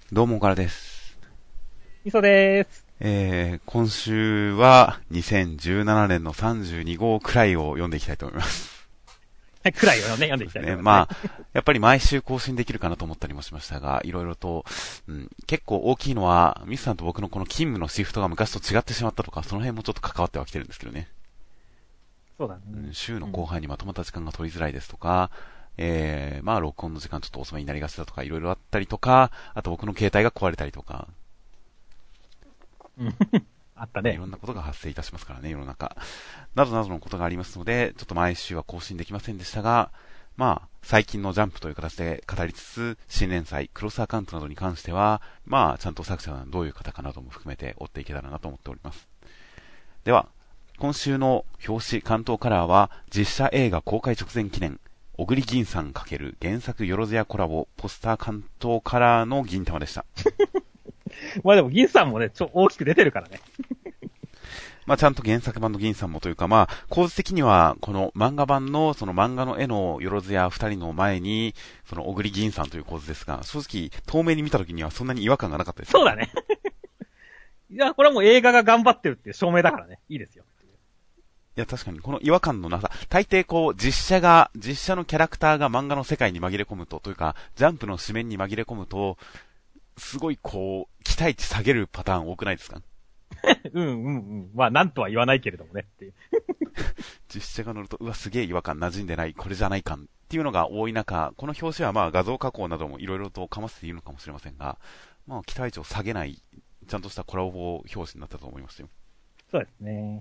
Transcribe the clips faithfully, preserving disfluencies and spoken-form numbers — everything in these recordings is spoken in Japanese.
どうもからです。 みそでーす。 えー、今週はにせんじゅうななねんのさんじゅうにごうくらいを読んでいきたいと思います。 はい、くらいをね、読んでいきたいと思います。 ね。 ね、まあ、やっぱり毎週更新できるかなと思ったりもしましたが、いろいろと、うん、結構大きいのは、ミスさんと僕のこの勤務のシフトが昔と違ってしまったとか、その辺もちょっと関わってはきてるんですけどね。 そうだね。 うん、週の後半にまとまった時間が取りづらいですとか、うん、えー、まあ録音の時間ちょっと遅めになりがちだとか、いろいろあったりとか、あと僕の携帯が壊れたりとか、 うん、あったね。 いろんなことが発生いたしますからね、世の中。などなどのことがありますので、ちょっと毎週は更新できませんでしたが、まあ、最近のジャンプという形で語りつつ、新連載、クロスアカウントなどに関しては、まあ、ちゃんと作者がどういう方かなども含めて追っていけたらなと思っております。では、今週の表紙関東カラーは、実写映画公開直前記念、小栗銀さん×原作よろずやコラボ、ポスター関東カラーの銀玉でした。 まあでも銀さんもね、ちょ大きく出てるからね。 まあちゃんと原作版の銀さんもというか、まあ構図的にはこの漫画版のその漫画の絵のよろずや二人の前にその小栗銀さんという構図ですが、正直遠目に見た時にはそんなに違和感がなかったです、ね。 そうだね。いや、これはもう映画が頑張ってるっていう証明だからね。いいですよ。 いや確かにこの違和感のなさ、大抵こう実写が、実写のキャラクターが漫画の世界に紛れ込むと、というかジャンプの紙面に紛れ込むと、すごいこう、期待値下げるパターン多くないですか？ うんうんうん。まあなんとは言わないけれどもねっていう。 実写が乗ると、うわすげえ違和感馴染んでない、これじゃない感っていうのが多い中、この表紙はまあ画像加工などもいろいろとかませているのかもしれませんが、まあ期待値を下げない、ちゃんとしたコラボ表紙になったと思いますよ。 そうですね。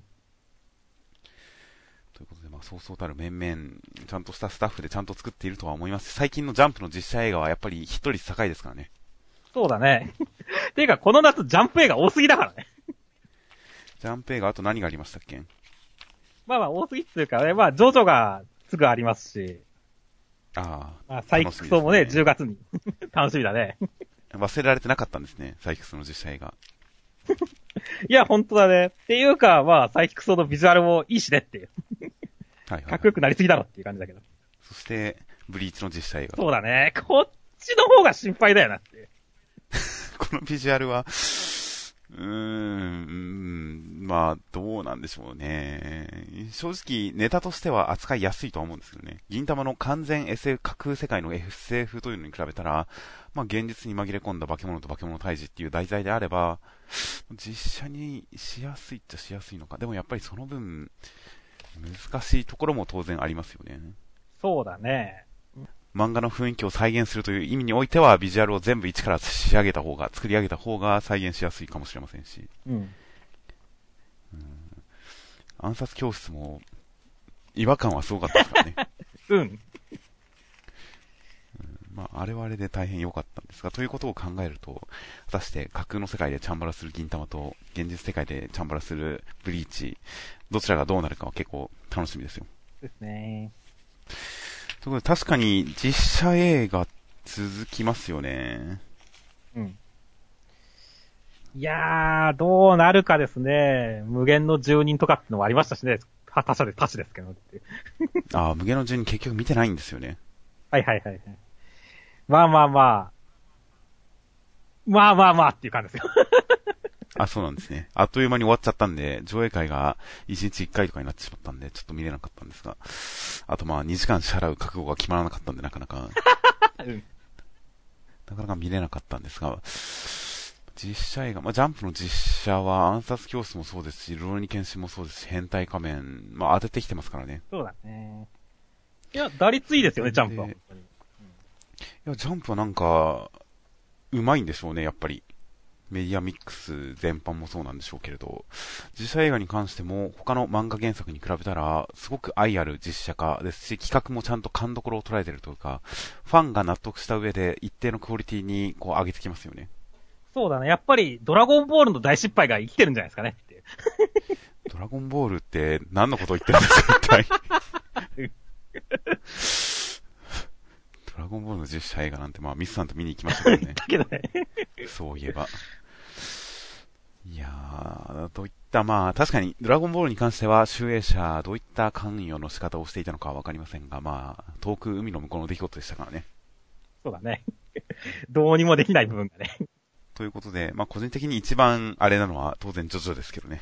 ということで、まあそうそうたる面々、ちゃんとしたスタッフでちゃんと作っているとは思います。最近のジャンプの実写映画はやっぱりヒット率高いですからね。 そうだね。ていうか、この夏ジャンプ映画多すぎだからね。 ジャンプ映画、あと何がありましたっけ？ まあまあ多すぎっていうかね、まあジョジョがすぐありますし、 ああ、 まあサイクソもね、じゅうがつに。楽しみだね。 忘れられてなかったんですね、サイクスの実写映画。 いや、ほんとだね。っていうか、まあ、サイキクソのビジュアルもいいしねっていう。 はいはい、はい。 かっこよくなりすぎだろっていう感じだけど。 そして、ブリーチの実写映画。 そうだね。こっちの方が心配だよなって。 このビジュアルは、うーん、まあ、どうなんでしょうね。正直、ネタとしては扱いやすいとは思うんですけどね。銀玉の完全 エスエフ、架空世界の エスエフ というのに比べたら、まあ、現実に紛れ込んだ化け物と化け物退治っていう題材であれば、実写にしやすいっちゃしやすいのか。でもやっぱりその分、難しいところも当然ありますよね。 そうだね。 漫画の雰囲気を再現するという意味においては、ビジュアルを全部一から仕上げた方が、作り上げた方が再現しやすいかもしれませんし。 うん。うん、 暗殺教室も、違和感はすごかったですからね。 うん。 まあ、あれはあれで大変良かったんですが、ということを考えると、果たして架空の世界でチャンバラする銀玉と、現実世界でチャンバラするブリーチ、どちらがどうなるかは結構楽しみですよ。 ですね。 ということで、確かに実写映画続きますよね。 うん。いやー、どうなるかですね。無限の住人とかってのもありましたしね。他社で、他社ですけどって。 ああ、無限の住人結局見てないんですよね。 はいはいはいはい。まあまあまあ。まあまあまあっていう感じですよ。 あ、そうなんですね。あっという間に終わっちゃったんで、上映会がいちにちいっかいとかになってしまったんで、ちょっと見れなかったんですが、あとまあにじかん支払う覚悟が決まらなかったんで、なかなか、 うん、 なかなか見れなかったんですが、実写映画、まあジャンプの実写は暗殺教室もそうですし、ルローニケンシンもそうですし、変態仮面、まあ当ててきてますからね。 そうだね。いや、打率いいですよね、ジャンプは。 いや、ジャンプはなんか、うまいんでしょうね、やっぱり。メディアミックス全般もそうなんでしょうけれど、実写映画に関しても他の漫画原作に比べたらすごく愛ある実写化ですし、企画もちゃんと勘どころを捉えているというか、ファンが納得した上で一定のクオリティにこう上げてきますよね。 そうだね。やっぱりドラゴンボールの大失敗が生きてるんじゃないですかねって。 ドラゴンボールって何のことを言ってるんですか、一体。ドラゴンボールの実写映画なんてまあミスさんと見に行きましたけどね。 だけどね。 そういえば。いやー、どういったまあ確かにドラゴンボールに関しては集英社どういった関与の仕方をしていたのかはわかりませんが、まあ遠く海の向こうの出来事でしたからね。 そうだね。どうにもできない部分がね。 ということで、まあ個人的に一番あれなのは当然ジョジョですけどね。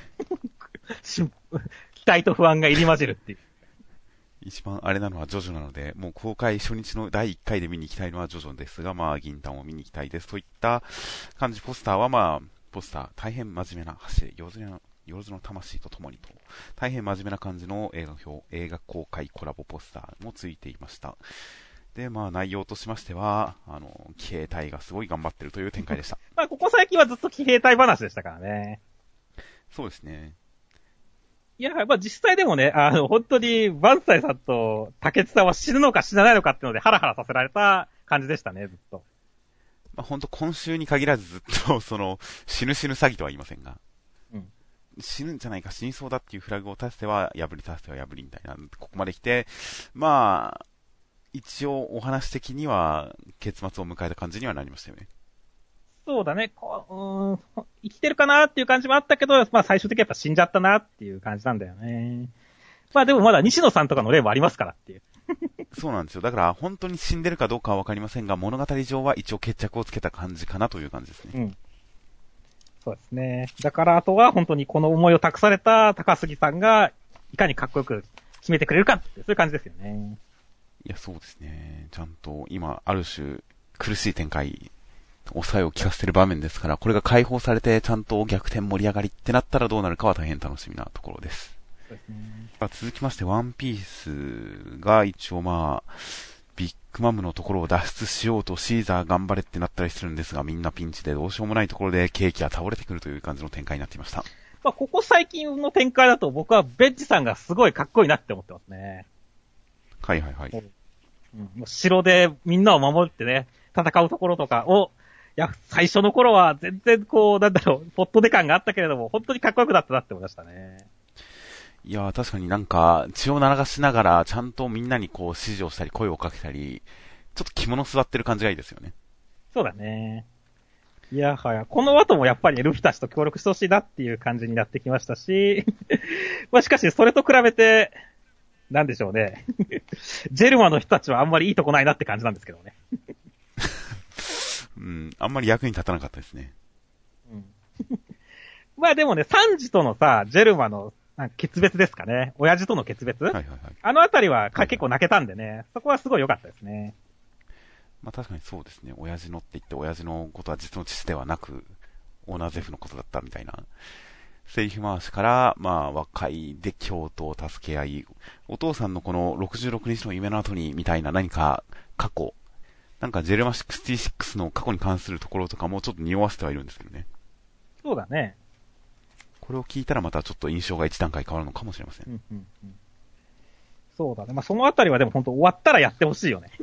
期待と不安が入り混じるっていう。 一番あれなのはジョジョなので、もう公開初日のだいいっかいで見に行きたいのはジョジョですが、まあ銀魂を見に行きたいですといった感じ。ポスターはまあ、ポスター、大変真面目な走り、よろずの、よろずの魂とともにと、大変真面目な感じの映画表、映画公開コラボポスターもついていました。で、まあ内容としましては、あの、騎兵隊がすごい頑張ってるという展開でした。 まあここ最近はずっと騎兵隊話でしたからね。 そうですね。 いや、まあ実際でもね、あの、本当に、バンサイさんと竹内さんは死ぬのか死なないのかっていうのでハラハラさせられた感じでしたね、ずっと。 まあ本当今週に限らずずっと、その、死ぬ死ぬ詐欺とは言いませんが、うん、死ぬんじゃないか、死にそうだっていうフラグを立てては破り、立てては破りみたいな、ここまで来て、まあ、一応お話的には結末を迎えた感じにはなりましたよね。 そうだね。こう、うーん、生きてるかなっていう感じもあったけど、まあ最終的にやっぱ死んじゃったなっていう感じなんだよね。まあでもまだ西野さんとかの例もありますからっていう。 そうなんですよ。だから本当に死んでるかどうかはわかりませんが、物語上は一応決着をつけた感じかなという感じですね。うん。 そうですね。だからあとは本当にこの思いを託された高杉さんがいかにかっこよく決めてくれるかってそういう感じですよね。 いや、そうですね。ちゃんと今、ある種苦しい展開、抑えを効かせてる場面ですから、これが解放されてちゃんと逆転盛り上がりってなったらどうなるかは大変楽しみなところです。そうですね。続きまして、ワンピースが一応まあ、ビッグマムのところを脱出しようとシーザー頑張れってなったりするんですが、みんなピンチでどうしようもないところでケーキが倒れてくるという感じの展開になっていました。 まあ、ここ最近の展開だと僕はベッジさんがすごいかっこいいなって思ってますね。 はいはいはい。 うん、城でみんなを守ってね、戦うところとかを、いや、最初の頃は全然こう、なんだろう、ポットデ感があったけれども、本当にかっこよくなったなって思いましたね。 いやー、確かになんか、血を流しながら、ちゃんとみんなにこう指示をしたり、声をかけたり、ちょっと着物座ってる感じがいいですよね。 そうだね。いやはや、この後もやっぱりルフィたちと協力してほしいなっていう感じになってきましたし、まあしかしそれと比べて、なんでしょうね。ジェルマの人たちはあんまりいいとこないなって感じなんですけどね。 うん、あんまり役に立たなかったですね。 うん、まあでもね、サンジとのさ、ジェルマの決別ですかね。親父との決別、はいはいはい、あのあたりはか結構泣けたんでね、そこはすごい良かったですね。 まあ確かにそうですね。親父のって言って親父のことは実の父ではなく、オーナーゼフのことだったみたいな。セリフ回しから、まあ、和解で京都を助け合い、お父さんのこのろくじゅうろくにちの夢の後に、みたいな何か過去、なんかジェルマろくじゅうろくの過去に関するところとかもちょっと匂わせてはいるんですけどね。 そうだね。 これを聞いたらまたちょっと印象が一段階変わるのかもしれません。うんうんうん、 そうだね。まあそのあたりはでも本当終わったらやってほしいよね。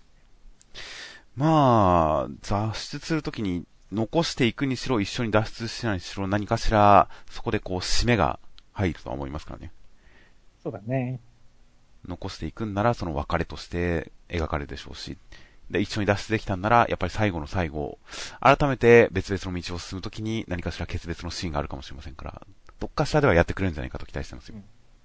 まあ、脱出するときに、残していくにしろ、一緒に脱出しないにしろ、何かしら、そこでこう、締めが入るとは思いますからね。 そうだね。 残していくんなら、その別れとして描かれるでしょうし、で、一緒に脱出できたんなら、やっぱり最後の最後、改めて別々の道を進むときに、何かしら決別のシーンがあるかもしれませんから、どっかしらではやってくれるんじゃないかと期待してますよ。うん、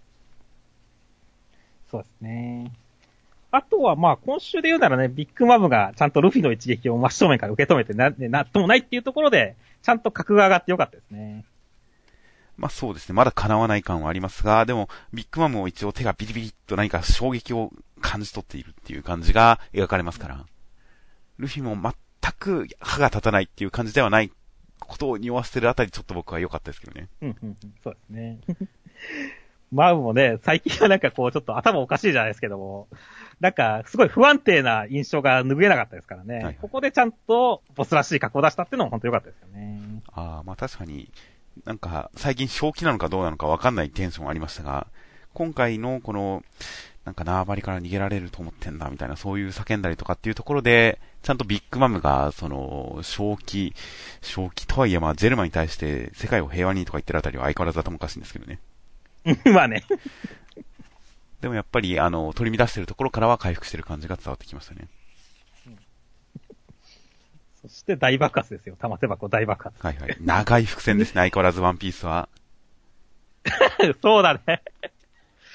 そうですね。あとはまあ今週で言うならね、ビッグマムがちゃんとルフィの一撃を真正面から受け止めてな、なっともないっていうところで、ちゃんと格が上がってよかったですね。 まあそうですね。まだ叶わない感はありますが、でもビッグマムも一応手がビリビリっと何か衝撃を感じ取っているっていう感じが描かれますから、ルフィも全く歯が立たないっていう感じではないことを匂わせてるあたりちょっと僕は良かったですけどね。 うんうんうん、そうですね。マウもね、最近はなんかこうちょっと頭おかしいじゃないですけども、なんかすごい不安定な印象が拭えなかったですからね。はいはい、ここでちゃんとボスらしい格好を出したっていうのも本当良かったですよね。 ああ、まあ確かに、なんか最近正気なのかどうなのか分かんないテンションありましたが、今回のこの、なんか縄張りから逃げられると思ってんだみたいなそういう叫んだりとかっていうところで、ちゃんとビッグマムがその正気、正気とはいえまあジェルマに対して世界を平和にとか言ってるあたりは相変わらず頭おかしいんですけどね。 まあね。 でもやっぱり、あの、取り乱してるところからは回復してる感じが伝わってきましたね。うん、 そして大爆発ですよ。玉手箱大爆発。 はいはい。長い伏線ですね。相変わらずワンピースは。 そうだね。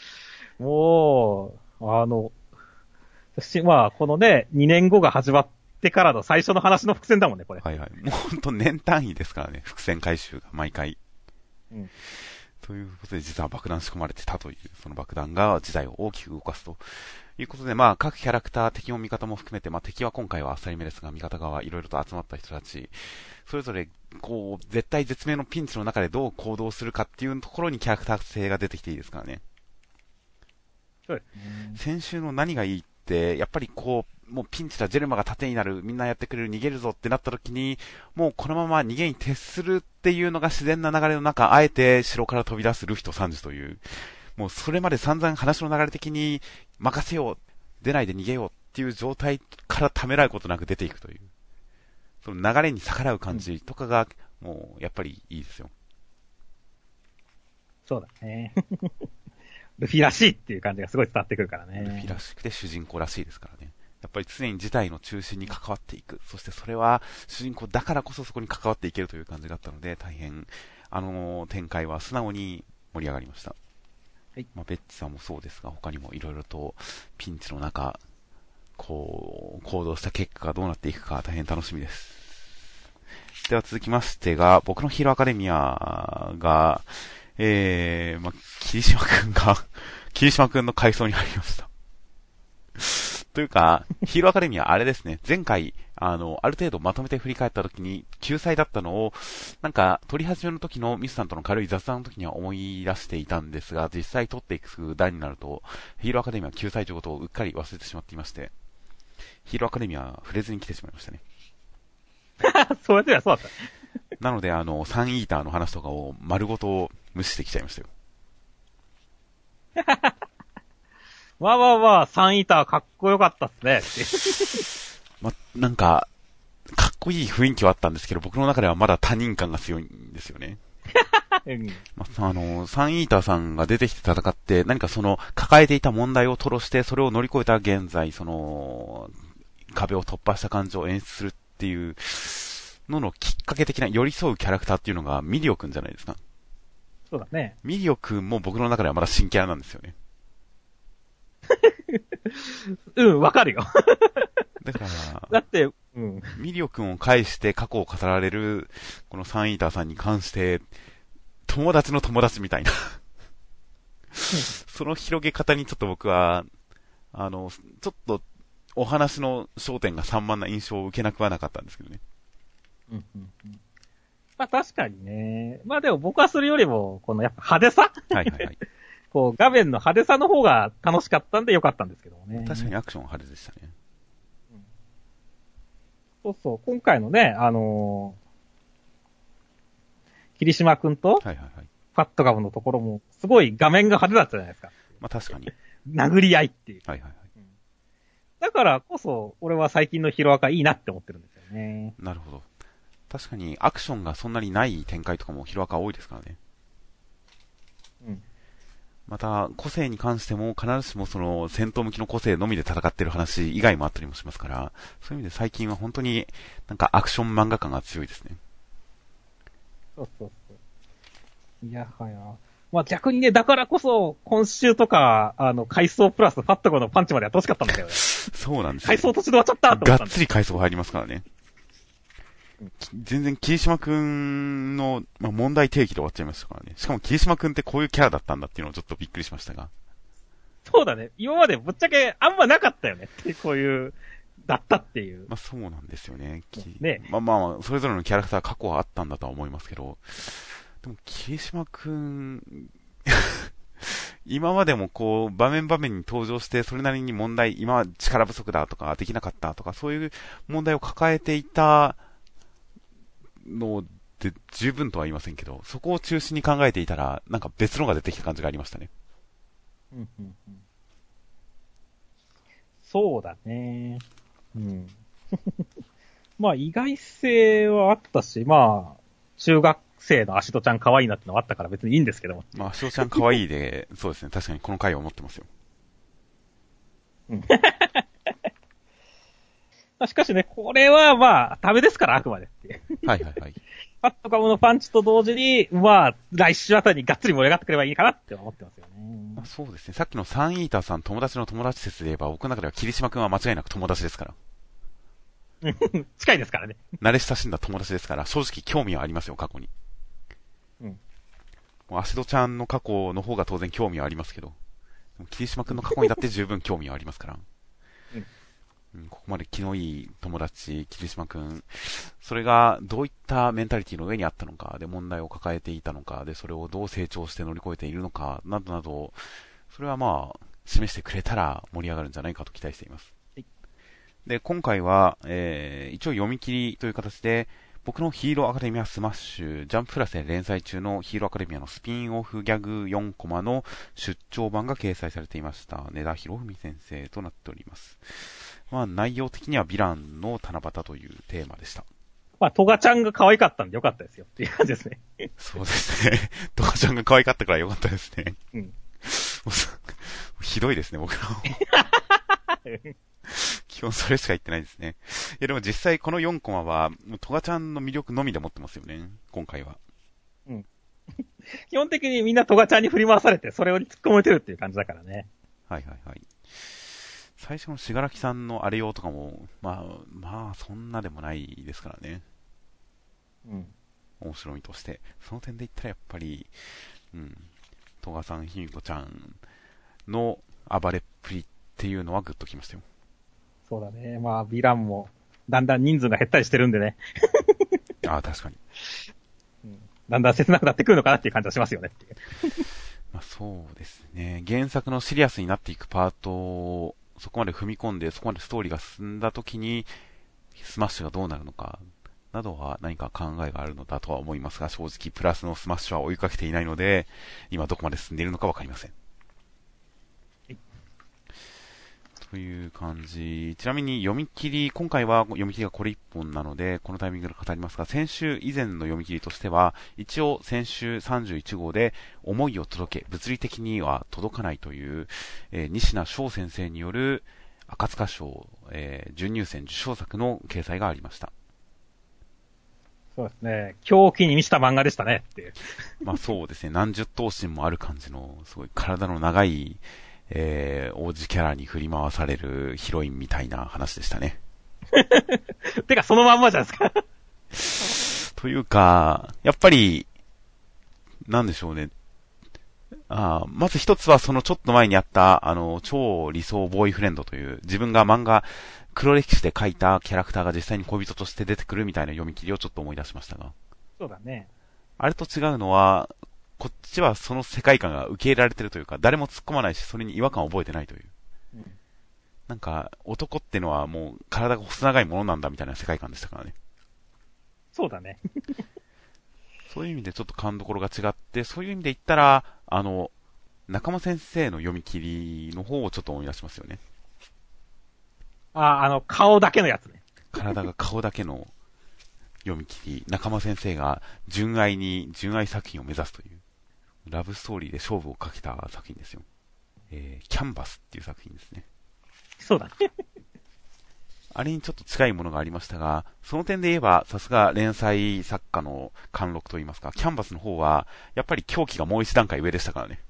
もう、あの、私、まあ、このね、にねんごが始まっってからの最初の話の伏線だもんね、これ。 はいはい。もうほんと年単位ですからね、伏線回収が毎回。 うん。 ということで、実は爆弾仕込まれてたという、その爆弾が時代を大きく動かすということで、まあ、各キャラクター、敵も味方も含めて、まあ、敵は今回はあっさりめですが、味方側いろいろと集まった人たち、それぞれ、こう、絶対絶命のピンチの中でどう行動するかっていうところにキャラクター性が出てきていいですからね。 そうですね。 先週の何がいいって、やっぱりこう、もうピンチだ、ジェルマが盾になる、みんなやってくれる、逃げるぞってなった時に、もうこのまま逃げに徹するっていうのが自然な流れの中、あえて城から飛び出すルフィとサンジという、もうそれまで散々話の流れ的に任せよう、出ないで逃げようっていう状態からためらうことなく出ていくという、その流れに逆らう感じとかが、もうやっぱりいいですよ。 そうだね。ルフィらしいっていう感じがすごい伝わってくるからね。 ルフィらしくて主人公らしいですからね。やっぱり常に事態の中心に関わっていく。そしてそれは主人公だからこそそこに関わっていけるという感じだったので、大変、あの展開は素直に盛り上がりました。はい。まあ、ベッチさんもそうですが、他にもいろいろとピンチの中、こう、行動した結果がどうなっていくか大変楽しみです。では続きましてが、僕のヒーローアカデミアが、えー、まあ、霧島くんが、霧島くんの回想に入りました。というか、ヒーローアカデミアあれですね、前回、あの、ある程度まとめて振り返った時に、救済だったのを、なんか、撮り始めの時のミスさんとの軽い雑談の時には思い出していたんですが、実際撮っていく段になると、ヒーローアカデミア救済ということをうっかり忘れてしまっていまして、ヒーローアカデミア触れずに来てしまいましたね。 そうやってはそうだった。 なので、あの、サンイーターの話とかを丸ごと無視してきちゃいましたよ。 まあまあまあ、サンイーターかっこよかったっすね。 ま、なんか、かっこいい雰囲気はあったんですけど、僕の中ではまだ他人感が強いんですよね。うん、まあの、サンイーターさんが出てきて戦って、何かその、抱えていた問題を吐露して、それを乗り越えた現在、その、壁を突破した感情を演出するっていうののきっかけ的な寄り添うキャラクターっていうのがミリオくんじゃないですか。 そうだね。 ミリオくんも僕の中ではまだ新キャラなんですよね。 うん、わかるよ。 だから、 だって、うん。 ミリオくんを介して過去を語られる、このサンイーターさんに関して、友達の友達みたいな。その広げ方にちょっと僕は、あの、ちょっと、お話の焦点が散漫な印象を受けなくはなかったんですけどね。 うんうんうん、まあ確かにね。まあでも僕はそれよりも、このやっぱ派手さはいはいはい。 こう画面の派手さの方が楽しかったんでよかったんですけどもね。 確かにアクションは派手でしたね。 うん、そうそう、今回のね、あのー、霧島くんと、はいはいはい。ファットガムのところも、すごい画面が派手だったじゃないですか。 まあ確かに。 殴り合いっていう。 はいはいはい。 うん、だからこそ、俺は最近のヒロアカいいなって思ってるんですよね。 なるほど。確かにアクションがそんなにない展開とかもヒロアカ多いですからね。うん。また、個性に関しても必ずしもその戦闘向きの個性のみで戦ってる話以外もあったりもしますから、そういう意味で最近は本当になんかアクション漫画感が強いですね。 そうそうそう。いやはや。まあ逆にね、だからこそ今週とか、あの、回想プラスファットゴのパンチまでやってほしかったんだよね。 そうなんですよ。 回想途中で終わっちゃったと思ったんだ。 がっつり回想入りますからね。全然霧島くんの、まあ、問題提起で終わっちゃいましたからね。しかも霧島くんってこういうキャラだったんだっていうのをちょっとびっくりしましたが。 そうだね。今までぶっちゃけあんまなかったよねって、こういう、だったっていう。 まあそうなんですよね。 ね。 まあまあ、それぞれのキャラクター過去はあったんだとは思いますけど、でも霧島くん、今までもこう、場面場面に登場して、それなりに問題、今は力不足だとか、できなかったとか、そういう問題を抱えていた、ので十分とは言いませんけど、そこを中心に考えていたら、なんか別のが出てきた感じがありましたね。 うんうんうん、そうだね。うん。まあ意外性はあったし、まあ、中学生のアシトちゃん可愛いなってのはあったから別にいいんですけども。 まあ、アシトちゃん可愛いで、そうですね、確かにこの回は思ってますよ。 うん。しかしね、これはまあ、ダメですから、あくまでっていう。 はいはいはい。 パッとかものパンチと同時に、まあ、来週あたりにがっつり盛り上がってくればいいかなって思ってますよね。 まあ、そうですね。さっきのサンイーターさん友達の友達説で言えば、僕の中では霧島くんは間違いなく友達ですから。 近いですからね。 慣れ親しんだ友達ですから、正直興味はありますよ、過去に。 うん。 もうアシドちゃんの過去の方が当然興味はありますけど、霧島くんの過去にだって十分興味はありますから。 うんうん、ここまで気のいい友達、霧島くん。それがどういったメンタリティの上にあったのか、で問題を抱えていたのか、でそれをどう成長して乗り越えているのか、などなど、それはまあ、示してくれたら盛り上がるんじゃないかと期待しています。 はい、 で、今回は、えー、一応読み切りという形で、僕のヒーローアカデミアスマッシュ、ジャンププラスで連載中のヒーローアカデミアのスピンオフギャグよんコマの出張版が掲載されていました。根田博文先生となっております。まあ内容的にはヴィランの七夕というテーマでした。 まあ、トガちゃんが可愛かったんでよかったですよっていう感じですね。 そうですね。トガちゃんが可愛かったからよかったですね。 うん。 ひどいですね、僕の。基本それしか言ってないですね。いやでも実際このよんコマは、トガちゃんの魅力のみで持ってますよね、今回は。 うん。基本的にみんなトガちゃんに振り回されて、それを突っ込めてるっていう感じだからね。 はいはいはい。最初のしがらきさんのあれ用とかも、まあ、まあ、そんなでもないですからね。 うん。 面白みとして。その点で言ったらやっぱり、うん、トガさん、ひみこちゃんの暴れっぷりっていうのはグッときましたよ。 そうだね。まあ、ヴィランも、だんだん人数が減ったりしてるんでね。 ああ、確かに、 うん。だんだん切なくなってくるのかなっていう感じはしますよねっていう。 まあそうですね。原作のシリアスになっていくパートを、そこまで踏み込んで、そこまでストーリーが進んだときに、スマッシュがどうなるのか、などは何か考えがあるのだとは思いますが、正直プラスのスマッシュは追いかけていないので、今どこまで進んでいるのかわかりません。という感じ。ちなみに読み切り、今回は読み切りがこれ一本なので、このタイミングで語りますが、先週以前の読み切りとしては、一応先週さんじゅういち号で、思いを届け、物理的には届かないという、えー、西名翔先生による赤塚賞、えー、準入選受賞作の掲載がありました。 そうですね。狂気に満ちた漫画でしたねっていう。 まあそうですね。何十頭身もある感じの、すごい体の長い、えー、王子キャラに振り回されるヒロインみたいな話でしたね。 てかそのまんまじゃないですか。というか、やっぱり、なんでしょうね。あまず一つはそのちょっと前にあった、あの、超理想ボーイフレンドという、自分が漫画、黒歴史で描いたキャラクターが実際に恋人として出てくるみたいな読み切りをちょっと思い出しましたが。 そうだね。 あれと違うのは、こっちはその世界観が受け入れられてるというか、誰も突っ込まないし、それに違和感を覚えてないという。うん、なんか、男ってのはもう体が細長いものなんだみたいな世界観でしたからね。 そうだね。 そういう意味でちょっと勘どころが違って、そういう意味で言ったら、あの、中間先生の読み切りの方をちょっと思い出しますよね。 ああ、あの、顔だけのやつね。 体が顔だけの読み切り、中間先生が純愛に、純愛作品を目指すという。ラブストーリーで勝負をかけた作品ですよ。えー、キャンバスっていう作品ですね。 そうだね。 あれにちょっと近いものがありましたが、その点で言えば、さすが連載作家の貫禄といいますか、キャンバスの方は、やっぱり狂気がもう一段階上でしたからね。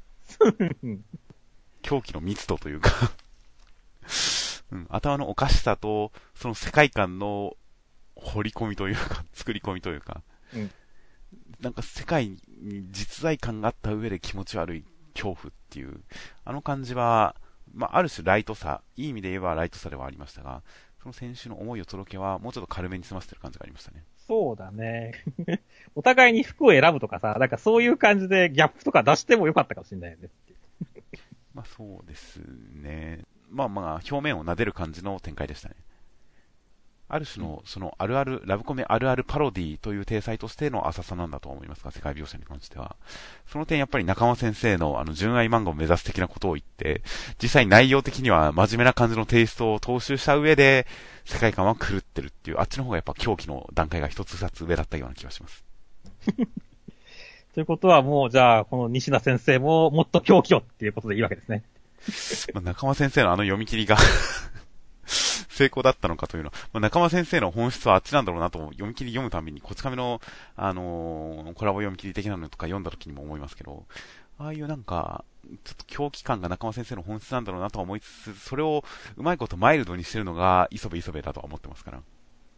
狂気の密度というか、うん、頭のおかしさと、その世界観の掘り込みというか、作り込みというか、うん、なんか世界に実在感があった上で気持ち悪い恐怖っていう、あの感じは、まあ、ある種ライトさ、いい意味で言えばライトさではありましたが、その選手の思いを届けはもうちょっと軽めに済ませてる感じがありましたね。 そうだね。お互いに服を選ぶとかさ、なんかそういう感じでギャップとか出してもよかったかもしれないよね。 まあそうですね。まあまあ表面を撫でる感じの展開でしたね。ある種の、そのあるある、ラブコメあるあるパロディという体裁としての浅さなんだと思いますが、世界描写に関しては。その点やっぱり中間先生のあの、純愛漫画を目指す的なことを言って、実際内容的には真面目な感じのテイストを踏襲した上で、世界観は狂ってるっていう、あっちの方がやっぱ狂気の段階が一つ二つ上だったような気がします。 ということはもう、じゃあ、この西田先生ももっと狂気をっていうことでいいわけですね。 まあ、中間先生のあの読み切りが成功だったのかというのは、まあ、中間先生の本質はあっちなんだろうなと読み切り読むたびに、こち亀の、あのー、コラボ読み切り的なのとか読んだ時にも思いますけど、ああいうなんか、ちょっと狂気感が中間先生の本質なんだろうなとは思いつつ、それをうまいことマイルドにしてるのが磯部磯部だとは思ってますから。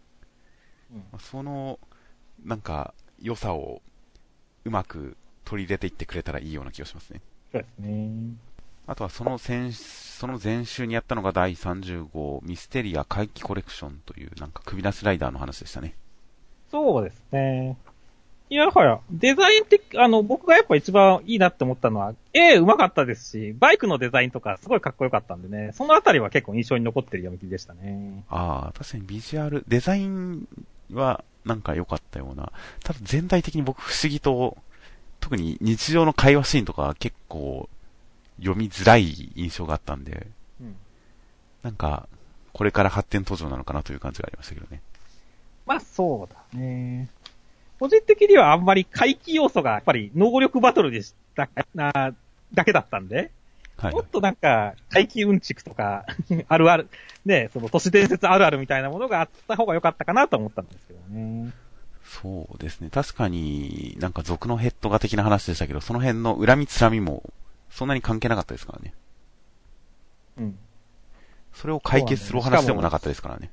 うん、 その、なんか、良さをうまく取り入れていってくれたらいいような気がしますね。 そうですね。 あとはその先、その前週にやったのがだいさんじゅうごミステリア怪奇コレクションというなんか首なしライダーの話でしたね。 そうですね。いやはや、デザイン的、あの、僕がやっぱ一番いいなって思ったのは、絵上手かったですし、バイクのデザインとかすごいかっこよかったんでね、そのあたりは結構印象に残ってる読み切りでしたね。 ああ、確かにビジュアル、デザインはなんか良かったような。ただ全体的に僕不思議と、特に日常の会話シーンとか結構読みづらい印象があったんで、 うん、 なんか、これから発展途上なのかなという感じがありましたけどね。 まあそうだね。個人的にはあんまり怪奇要素がやっぱり能力バトルでしたな、だけだったんで、 はい、 もっとなんか怪奇うんちくとか、あるある、ね、その都市伝説あるあるみたいなものがあった方が良かったかなと思ったんですけどね。 そうですね。確かになんか族のヘッドが的な話でしたけど、その辺の恨みつらみもそんなに関係なかったですからね。 うん。 それを解決するお話でもなかったですからね。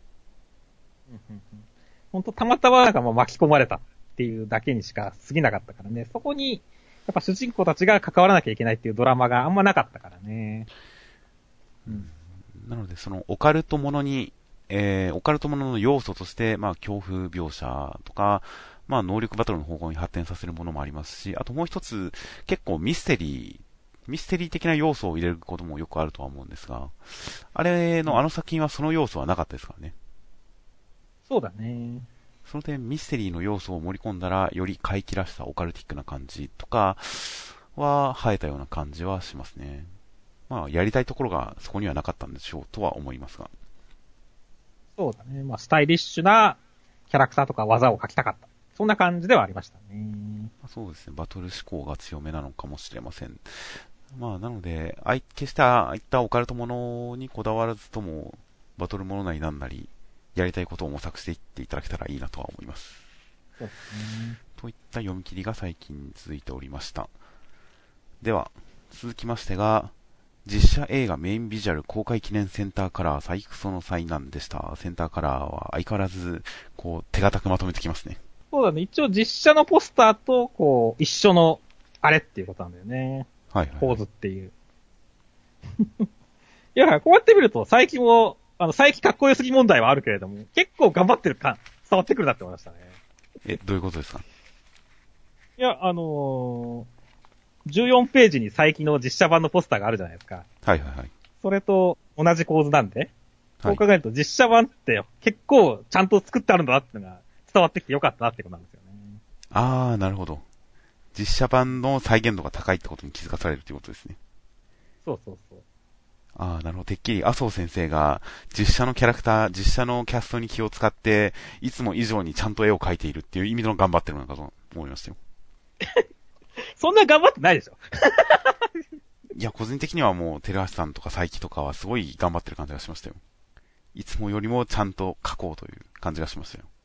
本当たまたまなんかもう巻き込まれたっていうだけにしか過ぎなかったからね。そこに、やっぱ主人公たちが関わらなきゃいけないっていうドラマがあんまなかったからね。 うん、なので、そのオカルトものに、えー、オカルトものの要素として、まあ、恐怖描写とか、まあ、能力バトルの方向に発展させるものもありますし、あともう一つ、結構ミステリー、ミステリー的な要素を入れることもよくあるとは思うんですが、あれのあの作品はその要素はなかったですからね。 そうだね。 その点ミステリーの要素を盛り込んだら、より怪奇らしさ、オカルティックな感じとかは生えたような感じはしますね。まあ、やりたいところがそこにはなかったんでしょうとは思いますが。 そうだね。まあ、スタイリッシュなキャラクターとか技を描きたかった。そんな感じではありましたね。 そうですね。バトル思考が強めなのかもしれません。まあ、なので、あい、決してああいったオカルトものにこだわらずとも、バトルものなりなんなり、やりたいことを模索していっていただけたらいいなとは思います。 そうですね。 といった読み切りが最近続いておりました。では、続きましてが、実写映画メインビジュアル公開記念センターカラー最クソの災難でした。センターカラーは相変わらず、こう、手堅くまとめてきますね。 そうだね。一応実写のポスターと、こう、一緒の、あれっていうことなんだよね。 はいはい、はい。 ポーズっていう。いや、こうやって見ると、最近も、あの、最近かっこよすぎ問題はあるけれども、結構頑張ってる感、伝わってくるなって思いましたね。 え、どういうことですか？ いや、あのー、じゅうよんページに最近の実写版のポスターがあるじゃないですか。 はいはいはい。 それと同じ構図なんで、そう考えると実写版って結構ちゃんと作ってあるんだなっていうのが伝わってきてよかったなってことなんですよね。 あー、なるほど。実写版の再現度が高いってことに気づかされるということですね。 そうそうそう。 ああ、なるほど。てっきり麻生先生が実写のキャラクター、実写のキャストに気を使って、いつも以上にちゃんと絵を描いているっていう意味の頑張ってるのかと思いましたよ。 そんな頑張ってないでしょ。 いや、個人的にはもう、寺橋さんとか佐伯とかはすごい頑張ってる感じがしましたよ。いつもよりもちゃんと描こうという感じがしましたよ。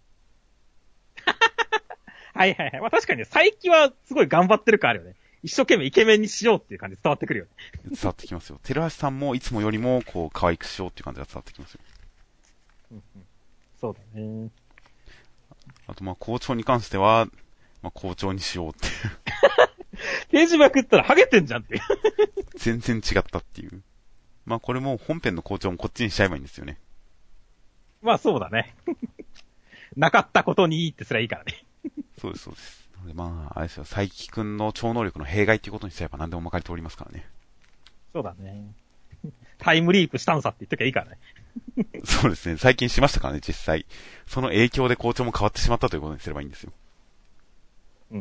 はいはいはい。まあ確かにね、佐伯はすごい頑張ってる感あるよね。一生懸命イケメンにしようっていう感じ伝わってくるよね。 伝わってきますよ。寺橋さんもいつもよりも、こう、可愛くしようっていう感じが伝わってきますよ。 うんうん、そうだね。 あと、まあ、校長に関しては、まあ、校長にしようっていう。 ページまくったらハゲてんじゃんっていう。 全然違ったっていう。まあ、これも本編の校長もこっちにしちゃえばいいんですよね。 まあそうだね。なかったことにいいってすらいいからね。 そうです、そうです。なのでまあ、あれですよ、佐伯くんの超能力の弊害っていうことにすれば何でもまかり通りますからね。 そうだね。タイムリープしたんさって言っときゃいいからね。 そうですね、最近しましたからね、実際。その影響で校長も変わってしまったということにすればいいんですよ。 うん。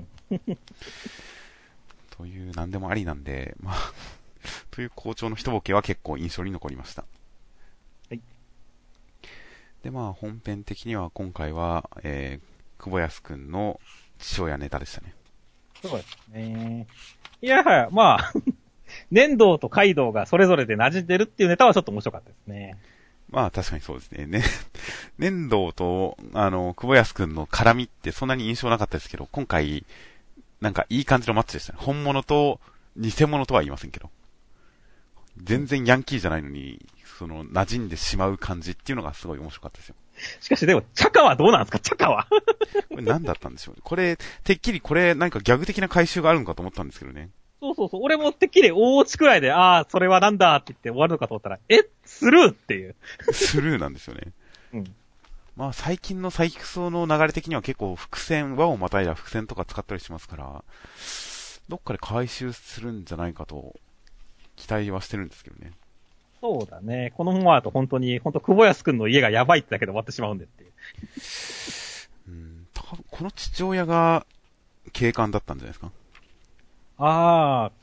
という、何でもありなんで、まあ、という校長の一ボケは結構印象に残りました。 はい。 で、まあ、本編的には今回は、えー、久保安くんの父親ネタでしたね。 そうですね。いやはや、まあ、粘土とカイドウがそれぞれで馴染んでるっていうネタはちょっと面白かったですね。 まあ確かにそうですね。ね、粘土と、あの、久保安くんの絡みってそんなに印象なかったですけど、今回、なんかいい感じのマッチでしたね。本物と偽物とは言いませんけど。全然ヤンキーじゃないのに、その、馴染んでしまう感じっていうのがすごい面白かったですよ。 しかしでも、チャカはどうなんですか、チャカは。 これ何だったんでしょうね。これ、てっきりこれ、何かギャグ的な回収があるのかと思ったんですけどね。 そうそうそう。俺もてっきり大落ちくらいで、ああ、それはなんだって言って終わるのかと思ったら、えスルーっていう。 スルーなんですよね。うん。まあ最近のサイキクソの流れ的には結構伏線、輪をまたいだ伏線とか使ったりしますから、どっかで回収するんじゃないかと期待はしてるんですけどね。 そうだね。このままだと本当に、本当久保安くんの家がやばいってだけで終わってしまうんでっていう。 うん、多分この父親が警官だったんじゃないですか。 ああ。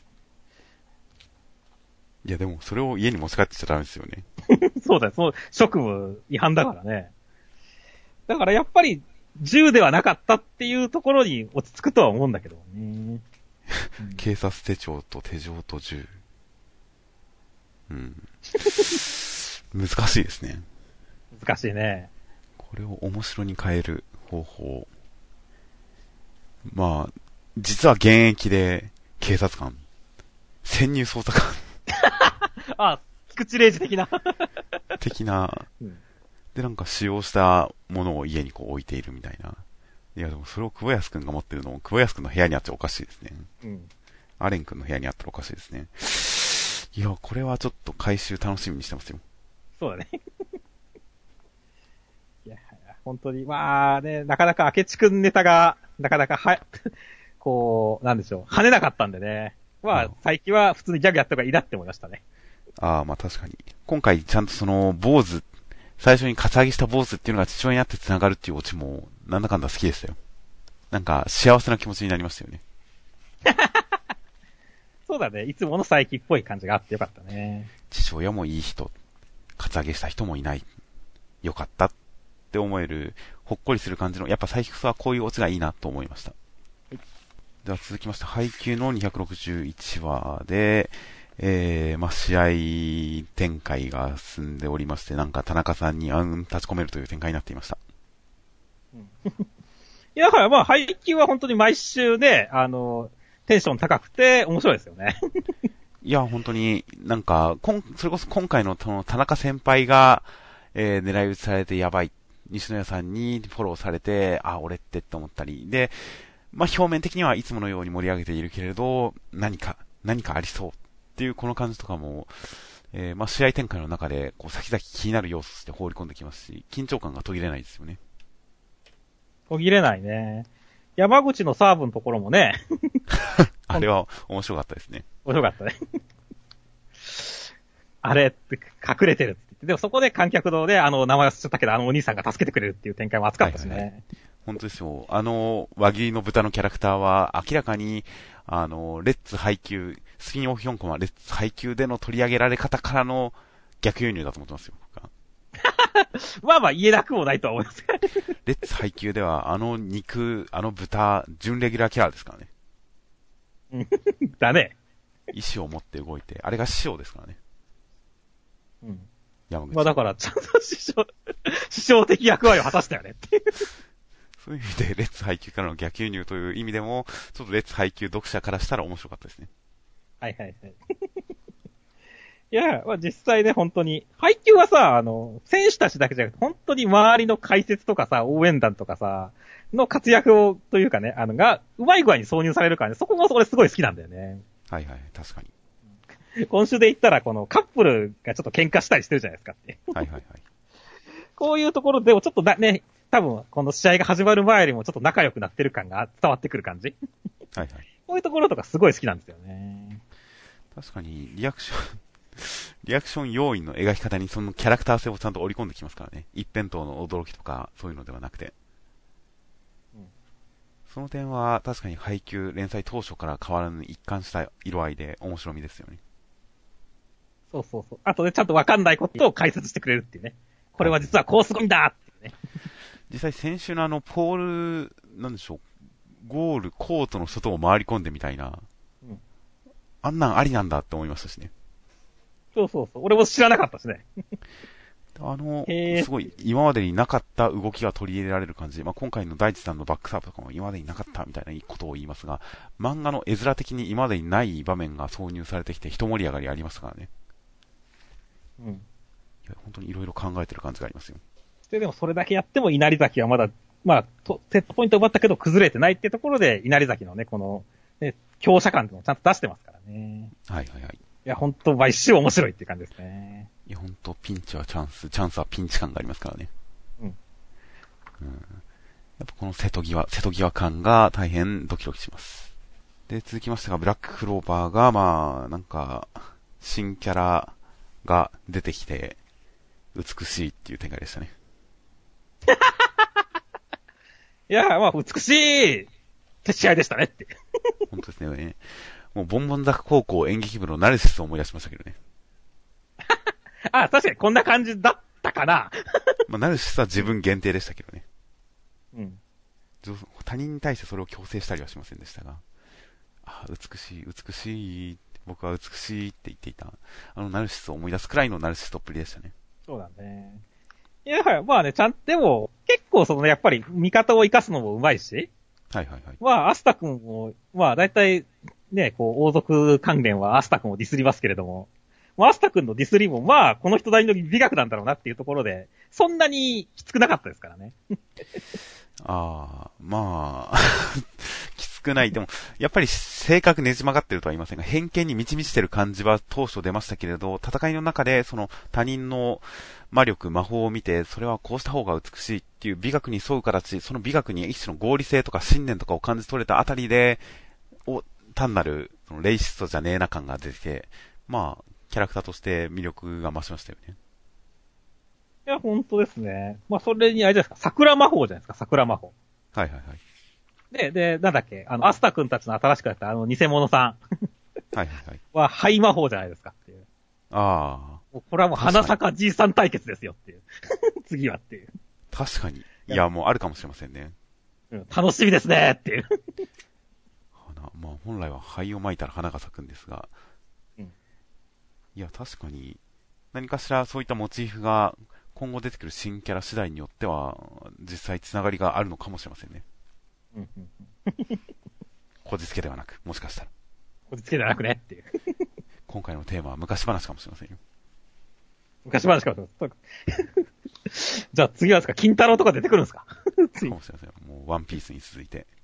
いやでもそれを家に持ち帰ってちゃダメですよね。 そうだよ。その職務違反だからね。だからやっぱり銃ではなかったっていうところに落ち着くとは思うんだけどね。 警察手帳と手錠と銃。うん。難しいですね。 難しいね。 これを面白に変える方法。まあ、実は現役で警察官。潜入捜査官。 ああ、菊池礼二的な。 的な、うん。で、なんか使用したものを家にこう置いているみたいな。いやでもそれを久保安くんが持ってるのも久保安くんの部屋にあっちゃおかしいですね。うん。アレンくんの部屋にあったらおかしいですね。いや、これはちょっと回収楽しみにしてますよ。 そうだね。いや、本当に、まあね、なかなか明智くんネタが、なかなかは、こう、なんでしょう、跳ねなかったんでね。まあ、最近は普通にギャグやった方がいいなって思いましたね。 ああ、まあ確かに。今回ちゃんとその、坊主、最初にカツアゲした坊主っていうのが父親になって繋がるっていうオチも、なんだかんだ好きでしたよ。なんか、幸せな気持ちになりましたよね。 そうだね。いつもの佐伯っぽい感じがあってよかったね。 父親もいい人、カツアゲした人もいない。よかったって思える、ほっこりする感じの、やっぱサイキクソはこういうオチがいいなと思いました。はい、では続きまして、配給のにひゃくろくじゅういちわで、えー、まあ、試合展開が進んでおりまして、なんか田中さんにあん立ち込めるという展開になっていました。 うん、いや、まあ、配給は本当に毎週ね、あの、テンション高くて面白いですよね。 いや、本当になんか、こん、それこそ今回のその田中先輩が、えー、狙い撃ちされてやばい。西野屋さんにフォローされて、あ、俺ってって思ったり。で、まあ、表面的にはいつものように盛り上げているけれど、何か、何かありそうっていうこの感じとかも、えー、まあ、試合展開の中で、こう、先々気になる要素として放り込んできますし、緊張感が途切れないですよね。 途切れないね。山口のサーブのところもね。 あれは面白かったですね。 面白かったね。あれって隠れてるって言って。でもそこで観客のね、あの名前を捨てたけど、あのお兄さんが助けてくれるっていう展開も熱かったしね。はいはいはい、 本当ですよ。あの、輪切りの豚のキャラクターは明らかに、あの、レッツ配給、スピンオフよんコマレッツ配給での取り上げられ方からの逆輸入だと思ってますよ。 まあまあ言えなくもないとは思います。 レッツ配給では、あの肉、あの豚、準レギュラーキャラですからね。 だね。 意志を持って動いて、あれが師匠ですからね。 うん。 山口。 まあだから、ちゃんと師匠、師匠的役割を果たしたよねっていう。 そういう意味で、レッツ配給からの逆輸入という意味でも、ちょっとレッツ配給読者からしたら面白かったですね。 はいはいはい。いや、まあ、実際ね、本当に。配球はさ、あの、選手たちだけじゃなくて、本当に周りの解説とかさ、応援団とかさ、の活躍を、というかね、あの、が、うまい具合に挿入されるからね、そこも俺すごい好きなんだよね。 はいはい、確かに。今週で言ったら、このカップルがちょっと喧嘩したりしてるじゃないですかって。 はいはいはい。 こういうところでもちょっとだね、多分、この試合が始まる前よりもちょっと仲良くなってる感が伝わってくる感じ。 はいはい。 こういうところとかすごい好きなんですよね。 確かに、リアクション、リアクション要因の描き方にそのキャラクター性をちゃんと織り込んできますからね。一辺倒の驚きとか、そういうのではなくて。うん、その点は確かに配給連載当初から変わらぬ一貫した色合いで面白みですよね。 そうそうそう。あとね、ちゃんとわかんないことを解説してくれるっていうね。これは実はこうすごいんだっていうね。 実際先週のあの、ポール、なんでしょう、ゴール、コートの外を回り込んでみたいな。うん、あんなんありなんだって思いましたしね。 そうそうそう。俺も知らなかったしね。 あの、すごい、今までになかった動きが取り入れられる感じ。まあ、今回の大地さんのバックサーブとかも今までになかったみたいなことを言いますが、漫画の絵面的に今までにない場面が挿入されてきて一盛り上がりありましたからね。うん。いや、本当にいろいろ考えてる感じがありますよ。 してでもそれだけやっても稲荷崎はまだ、まあ、とセットポイント奪ったけど崩れてないってところで、稲荷崎のね、この、ね、強者感っていうのをちゃんと出してますからね。 はいはいはい。 いや、ほんと、毎週面白いっていう感じですね。 いや、ほんと、ピンチはチャンス、チャンスはピンチ感がありますからね。 うん。 うん。やっぱこの瀬戸際、瀬戸際感が大変ドキドキします。で、続きましてが、ブラッククローバーが、まあ、なんか、新キャラが出てきて、美しいっていう展開でしたね。 いや、まあ、美しいって試合でしたねって。 本当ですね。もう、ボンボンザク高校演劇部のナルシスを思い出しましたけどね。 あ、確かにこんな感じだったかな。 まあ、ナルシスは自分限定でしたけどね。 うん。 他人に対してそれを強制したりはしませんでしたが。あ、美しい、美しい、僕は美しいって言っていた。あのナルシスを思い出すくらいのナルシストっぷりでしたね。 そうだね。いや、まあね、ちゃんと、でも、結構その、やっぱり、味方を生かすのもうまいし。 はいはいはい。 まあ、アスタ君も、まあ、だいたい、ね、こう、王族関連はアスタ君をディスりますけれども、アスタ君のディスりも、まあ、この人なりの美学なんだろうなっていうところで、そんなにきつくなかったですからね。 ああ、まあ、きつくない。でも、やっぱり性格ねじ曲がってるとは言いませんが、偏見に満ち満ちてる感じは当初出ましたけれど、戦いの中で、その他人の魔力、魔法を見て、それはこうした方が美しいっていう美学に沿う形、その美学に一種の合理性とか信念とかを感じ取れたあたりで、お、単なる、そのレイシストじゃねえな感が出てきて、まあ、キャラクターとして魅力が増しましたよね。 いや、本当ですね。まあ、それにあれじゃないですか、桜魔法じゃないですか、桜魔法。 はいはいはい。 で、で、なんだっけ、あの、アスタ君たちの新しくやったあの、偽物さん。 はいはいはい。 は、灰魔法じゃないですかっていう。 ああ。 もうこれはもう花坂じいさん対決ですよっていう。次はっていう。 確かに。いや、もうあるかもしれませんね。 うん、楽しみですねっていう。 花、まあ本来は灰を撒いたら花が咲くんですが。 うん。 いや、確かに、何かしらそういったモチーフが、今後出てくる新キャラ次第によっては、実際つながりがあるのかもしれませんね。 うんうん、 こじつけではなく、もしかしたら。 こじつけじゃなくねっていう。 今回のテーマは昔話かもしれませんよ。 昔話かもしれません。じゃあ次はですか、金太郎とか出てくるんですかかもしれませんよ。もうワンピースに続いて。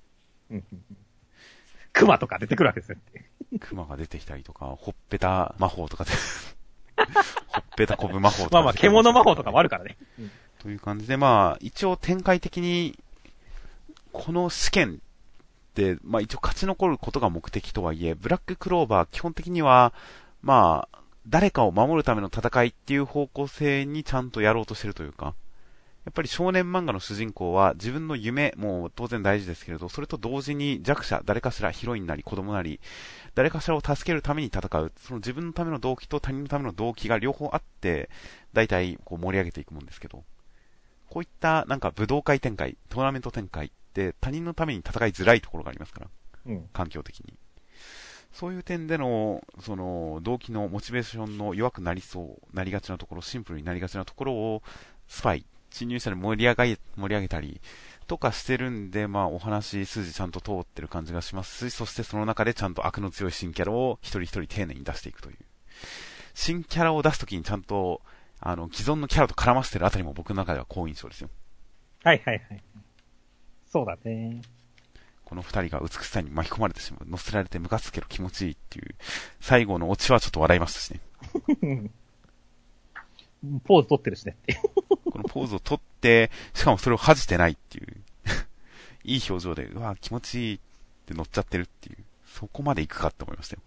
熊とか出てくるわけですよ。 熊が出てきたりとか、ほっぺた魔法とかで、ほっぺたこぶ魔法とか。 まあまあ、獣魔法とかもあるからね。 うん、という感じで、まあ、一応展開的に、この試験って、まあ一応勝ち残ることが目的とはいえ、ブラッククローバー基本的には、まあ、誰かを守るための戦いっていう方向性にちゃんとやろうとしてるというか、やっぱり少年漫画の主人公は自分の夢も当然大事ですけれど、それと同時に弱者、誰かしらヒロインなり子供なり、誰かしらを助けるために戦う、その自分のための動機と他人のための動機が両方あって、大体こう盛り上げていくもんですけど、こういったなんか武道会展開、トーナメント展開って他人のために戦いづらいところがありますから、うん、環境的に。そういう点での、その、動機のモチベーションの弱くなりそう、なりがちなところ、シンプルになりがちなところを、スパイ、侵入者に盛り上げ、盛り上げたり、とかしてるんで、まあ、お話、筋ちゃんと通ってる感じがしますし、そしてその中でちゃんと悪の強い新キャラを一人一人丁寧に出していくという。新キャラを出すときにちゃんと、あの、既存のキャラと絡ませてるあたりも僕の中では好印象ですよ。 はいはいはい。そうだね。 この二人が美しさに巻き込まれてしまう。乗せられてムカつくけど気持ちいいっていう、最後のオチはちょっと笑いましたしね。 ポーズ取ってるしねって。 このポーズを取って、しかもそれを恥じてないっていう。いい表情で、うわ気持ちいいって乗っちゃってるっていう。そこまで行くかって思いましたよ。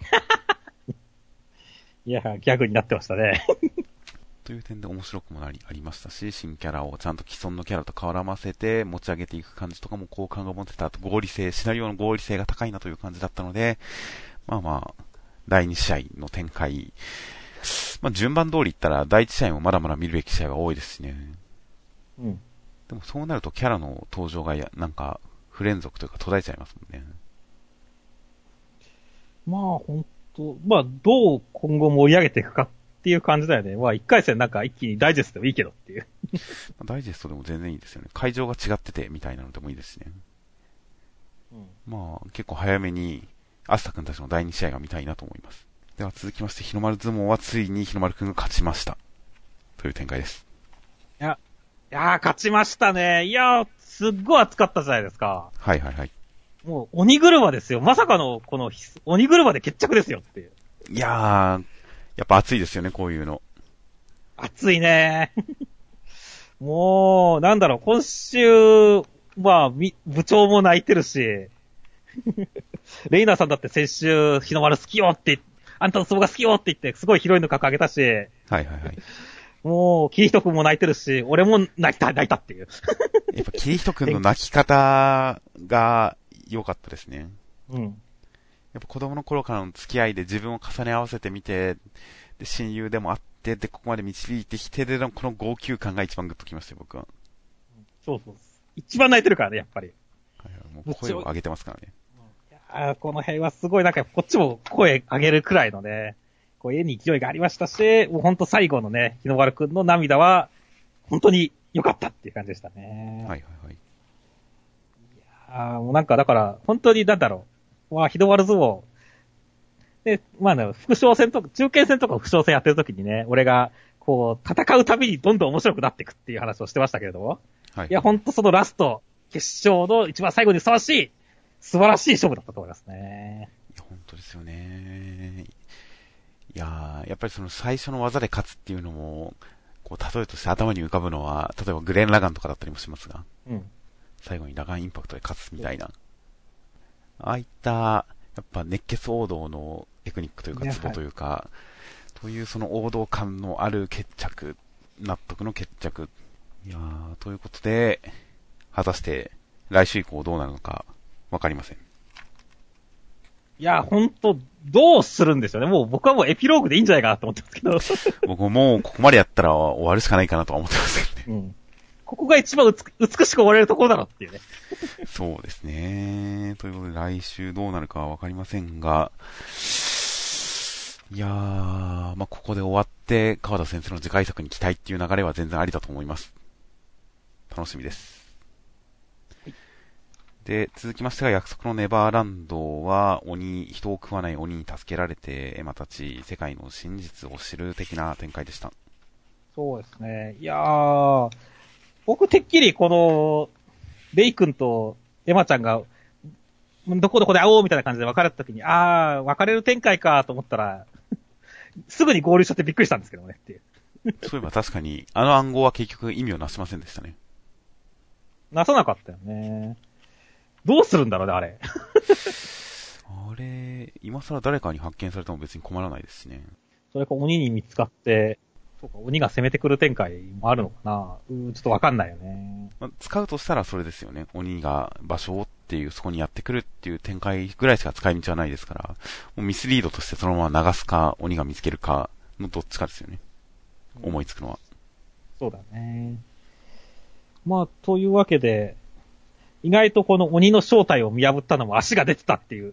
いや、ギャグになってましたね。 という点で面白くもなりありましたし、新キャラをちゃんと既存のキャラと絡ませて持ち上げていく感じとかも好感が持ってた、あと合理性、シナリオの合理性が高いなという感じだったので、まあまあ、だいに試合の展開、まあ順番通り言ったらだいいち試合もまだまだ見るべき試合が多いですしね。 うん。 でもそうなるとキャラの登場がやなんか不連続というか途絶えちゃいますもんね。 まあ本当、まあどう今後盛り上げていくかっていう感じだよね。まあ一回戦なんか一気にダイジェストでもいいけどっていう。 ダイジェストでも全然いいですよね。会場が違っててみたいなのでもいいですしね。うん、まあ結構早めにアスタ君たちのだいに試合が見たいなと思います。では続きまして日の丸相撲はついに日の丸くんが勝ちましたという展開です。 いや、いやー、勝ちましたね。いやー、すっごい熱かったじゃないですか。 はいはいはい。 もう、鬼車ですよ。まさかの、この、鬼車で決着ですよっていう。 いやー、やっぱ熱いですよね、こういうの。 熱いね。もう、なんだろう、今週、まあ、部長も泣いてるし、レイナーさんだって先週、日の丸好きよって、あんたの相撲が好きよって言って、すごいヒロインの格上げたし、はいはいはい。 もう、キリヒト君も泣いてるし、俺も泣いた、泣いたっていう。 やっぱキリヒト君の泣き方が良かったですね。 うん。やっぱ子供の頃からの付き合いで自分を重ね合わせてみて、で親友でもあって、で、ここまで導いてきて、で、この号泣感が一番グッときましたよ、僕は。 そうそう。一番泣いてるからね、やっぱり。 はいはい、もう声を上げてますからね。 いやこの辺はすごい、なんかこっちも声上げるくらいのね、こう絵に勢いがありましたし、もうほんと最後のね、日の丸くんの涙は、本当に良かったっていう感じでしたね。 はいはいはい。いやもうなんかだから、本当になんだろう。わあ、日の丸相撲。で、まあね、副将戦とか、中堅戦とか副将戦やってる時にね、俺が、こう、戦うたびにどんどん面白くなっていくっていう話をしてましたけれども。はい。いや、ほんとそのラスト、決勝の一番最後にふさわしい、素晴らしい勝負だったと思いますね。 いや、本当ですよね。いやー、やっぱりその最初の技で勝つっていうのも、こう、例えとして頭に浮かぶのは、例えばグレン・ラガンとかだったりもしますが、うん。最後にラガンインパクトで勝つみたいな。ああいった、やっぱ熱血王道のテクニックというか、ツボというか、はい、というその王道感のある決着、納得の決着。いやー、ということで、果たして来週以降どうなるのかわかりません。 いや、ほんと、どうするんですよね。もう僕はもうエピローグでいいんじゃないかなと思ってますけど。 僕もうここまでやったら終わるしかないかなとは思ってますけどね。うん。 ここが一番美しく終われるところだろっていうね。 そうですね。ということで来週どうなるかはわかりませんが、いやー、まあ、ここで終わって川田先生の次回作に期待っていう流れは全然ありだと思います。楽しみです。で、続きましてが約束のネバーランドは鬼、人を食わない鬼に助けられてエマたち世界の真実を知る的な展開でした。 そうですね。いやー、僕てっきりこの、レイ君とエマちゃんが、どこどこで会おうみたいな感じで別れた時に、あー、別れる展開かと思ったら、すぐに合流しちゃってびっくりしたんですけどねっていう。 そういえば確かに、あの暗号は結局意味をなしませんでしたね。 なさなかったよね。どうするんだろうね、あれ。 あれ、今更誰かに発見されても別に困らないですしね。 それか鬼に見つかって、そうか、鬼が攻めてくる展開もあるのかな。うー、ちょっとわかんないよね。 まあ、使うとしたらそれですよね。鬼が場所をっていう、そこにやってくるっていう展開ぐらいしか使い道はないですから、もうミスリードとしてそのまま流すか、鬼が見つけるかのどっちかですよね。うん、思いつくのは。 そうだね。まあ、というわけで、意外とこの鬼の正体を見破ったのも足が出てたっていう。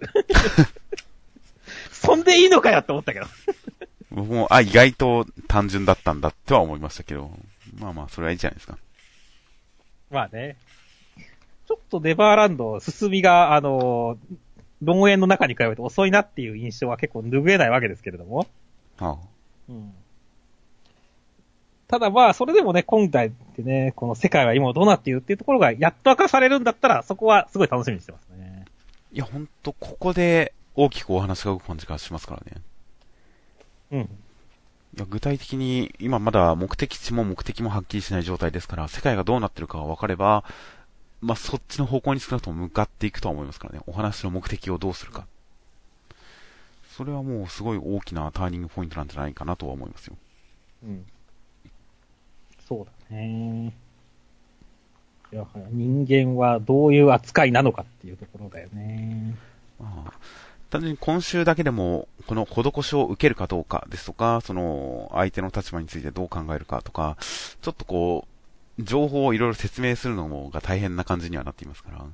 そんでいいのかよって思ったけど。 僕も、あ、意外と単純だったんだっては思いましたけど、まあまあ、それはいいじゃないですか。 まあね。ちょっとネバーランド、進みが、あの、論園の中に比べて遅いなっていう印象は結構拭えないわけですけれども。はあ。うん。ただまあ、それでもね、今回ってね、この世界は今どうなっているっていうところがやっと明かされるんだったら、そこはすごい楽しみにしてますね。 いや、ほんと、ここで大きくお話が動く感じがしますからね。うん。いや、具体的に、今まだ目的地も目的もはっきりしない状態ですから、世界がどうなってるかが分かれば、まあ、そっちの方向に少なくとも向かっていくとは思いますからね。お話の目的をどうするか。それはもうすごい大きなターニングポイントなんじゃないかなとは思いますよ。うん。 そうだね。いや、人間はどういう扱いなのかっていうところだよね。 ああ、単純に今週だけでも、この施しを受けるかどうかですとか、その、相手の立場についてどう考えるかとか、ちょっとこう、情報をいろいろ説明するのもが大変な感じにはなっていますから、うん、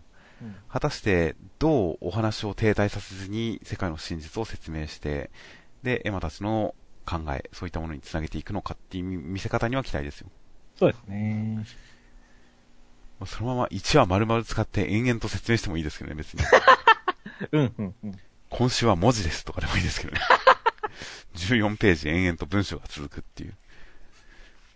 果たしてどうお話を停滞させずに世界の真実を説明して、で、エマたちの考え、そういったものにつなげていくのかっていう見せ方には期待ですよ。 そうですね。 そのままいちわ丸々使って延々と説明してもいいですけどね、別に。 うんうんうん。 今週は文字ですとかでもいいですけどね。じゅうよんページ延々と文章が続くっていう。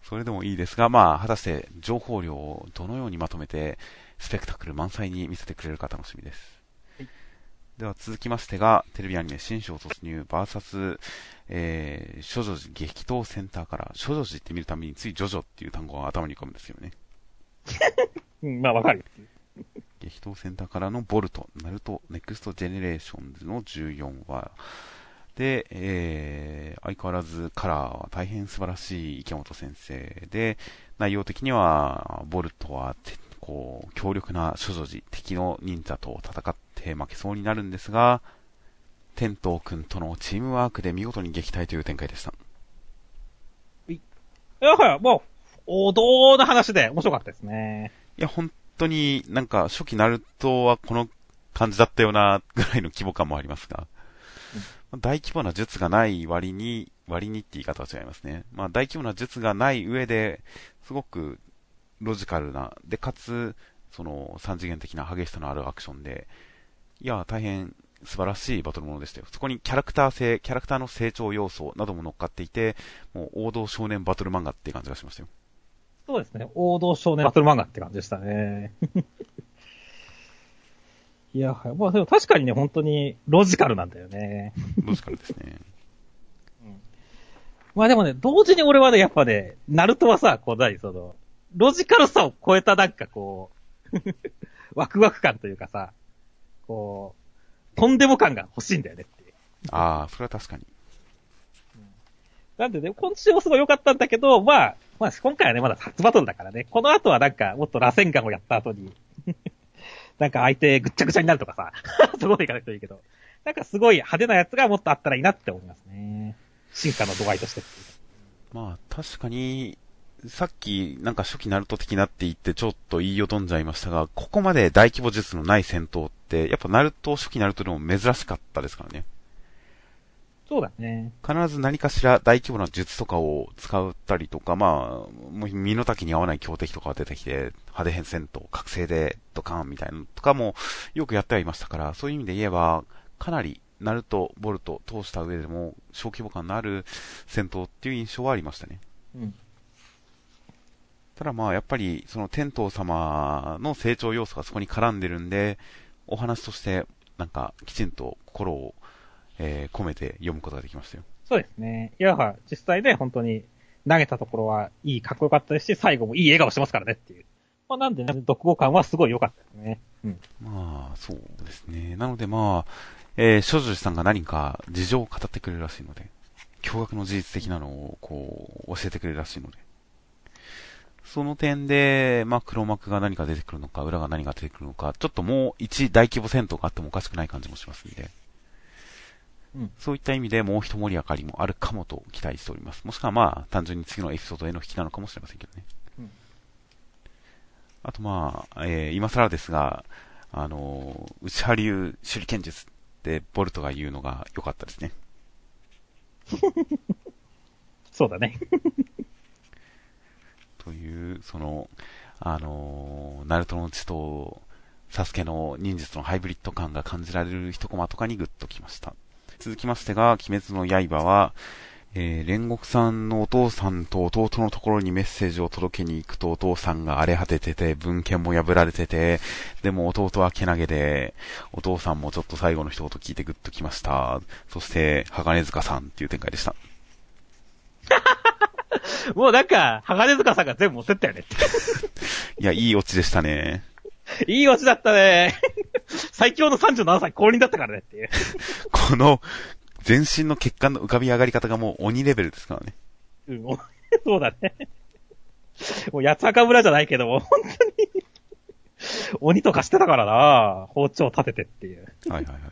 それでもいいですが、まあ、果たして情報量をどのようにまとめて、スペクタクル満載に見せてくれるか楽しみです。はい、では続きましてが、テレビアニメ新章突入 ブイエス、えー、処女児激闘センターから、処女児って見るたびについジョジョっていう単語が頭に浮かぶんですよね。 うん、まあわかる。 激闘センターからのボルト、ナルトネクストジェネレーションズのじゅうよんわで、えー、相変わらずカラーは大変素晴らしい池本先生で、内容的には、ボルトは、こう、強力な処女児、敵の忍者と戦って負けそうになるんですが、天東くんとのチームワークで見事に撃退という展開でした。 いやはや、もう、王道な話で面白かったですね。 いや、本当になんか初期ナルトはこの感じだったようなぐらいの規模感もありますが、うん、大規模な術がない割に、割にって言い方は違いますね。まあ大規模な術がない上で、すごくロジカルな、で、かつ、その三次元的な激しさのあるアクションで、いや、大変素晴らしいバトルものでしたよ。そこにキャラクター性、キャラクターの成長要素なども乗っかっていて、もう王道少年バトル漫画っていう感じがしましたよ。 そうですね。王道少年バトル漫画って感じでしたね。いや、まあでも確かにね、本当にロジカルなんだよね。 ロジカルですね。 うん、まあでもね、同時に俺はね、やっぱね、ナルトはさ、こう何、その、ロジカルさを超えたなんかこう、ワクワク感というかさ、こう、とんでも感が欲しいんだよねっていう。 ああ、それは確かに。 なんでね、今週もすごい良かったんだけど、まあ、まあ今回はね、まだ初バトルだからね、この後はなんか、もっと螺旋丸をやった後に、なんか相手ぐっちゃぐちゃになるとかさ、すごいいかなくていいけど、なんかすごい派手なやつがもっとあったらいいなって思いますね。進化の度合いとしてっていう。 まあ確かに、さっきなんか初期ナルト的なって言ってちょっと言いよどんじゃいましたが、ここまで大規模術のない戦闘って、やっぱナルト、初期ナルトでも珍しかったですからね。 そうだね。 必ず何かしら大規模な術とかを使ったりとか、まあ、もう身の丈に合わない強敵とかが出てきて、派手変戦闘、覚醒でドカーンみたいなのとかもよくやってはいましたから、そういう意味で言えば、かなりナルト、ボルト通した上でも小規模感のある戦闘っていう印象はありましたね。うん。ただまあやっぱりその天道様の成長要素がそこに絡んでるんで、お話としてなんかきちんと心を、えー、込めて読むことができましたよ。 そうですね。いやは実際ね、本当に投げたところはいい、かっこよかったですし、最後もいい笑顔してますからねっていう。まあなんでね、読後感はすごい良かったですね。うん。 まあそうですね。なのでまあ、えー、少女さんが何か事情を語ってくれるらしいので、驚愕の事実的なのをこう教えてくれるらしいので、その点で、まあ、黒幕が何か出てくるのか、裏が何が出てくるのか、ちょっともう一大規模戦闘があってもおかしくない感じもしますんで、うん、そういった意味でもう一盛り上がりもあるかもと期待しております。もしくはまあ、単純に次のエピソードへの引きなのかもしれませんけどね。うん、あとまあ、えー、今更ですが、あのー、内波流手裏剣術ってボルトが言うのが良かったですね。 そうだね。 という、その、あのー、ナルトの血とサスケの忍術のハイブリッド感が感じられる一コマとかにグッときました。続きましてが、鬼滅の刃は、えー、煉獄さんのお父さんと弟のところにメッセージを届けに行くとお父さんが荒れ果ててて、文献も破られてて、でも弟はけなげで、お父さんもちょっと最後の一言聞いてグッときました。そして、鋼塚さんっていう展開でした。 もうなんか、鋼塚さんが全部持ってったよねって。 いや、いいオチでしたね。 いいオチだったね。最強のさんじゅうななさい降臨だったからねっていう。 この、全身の血管の浮かび上がり方がもう鬼レベルですからね。 うん、そうだね。もう八つ墓村じゃないけども、本当に、鬼とかしてたからな、包丁立ててっていう。 はいはいはい。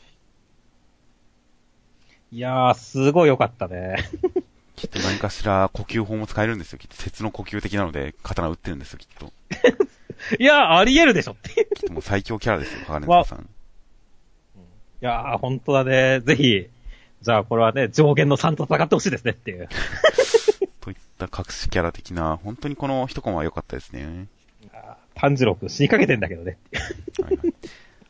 いやー、すごい良かったね。 きっと何かしら呼吸法も使えるんですよ。きっと鉄の呼吸的なので刀打ってるんですよ、きっと。 いやー、あり得るでしょって。 きっともう最強キャラですよ、鋼塚さん。まあ、 いやー、本当だね。ぜひ、じゃあこれはね、上限のさんと戦ってほしいですねっていう。 といった隠しキャラ的な、本当にこの一コマは良かったですね。 炭治郎くん死にかけてんだけどね。はいはい、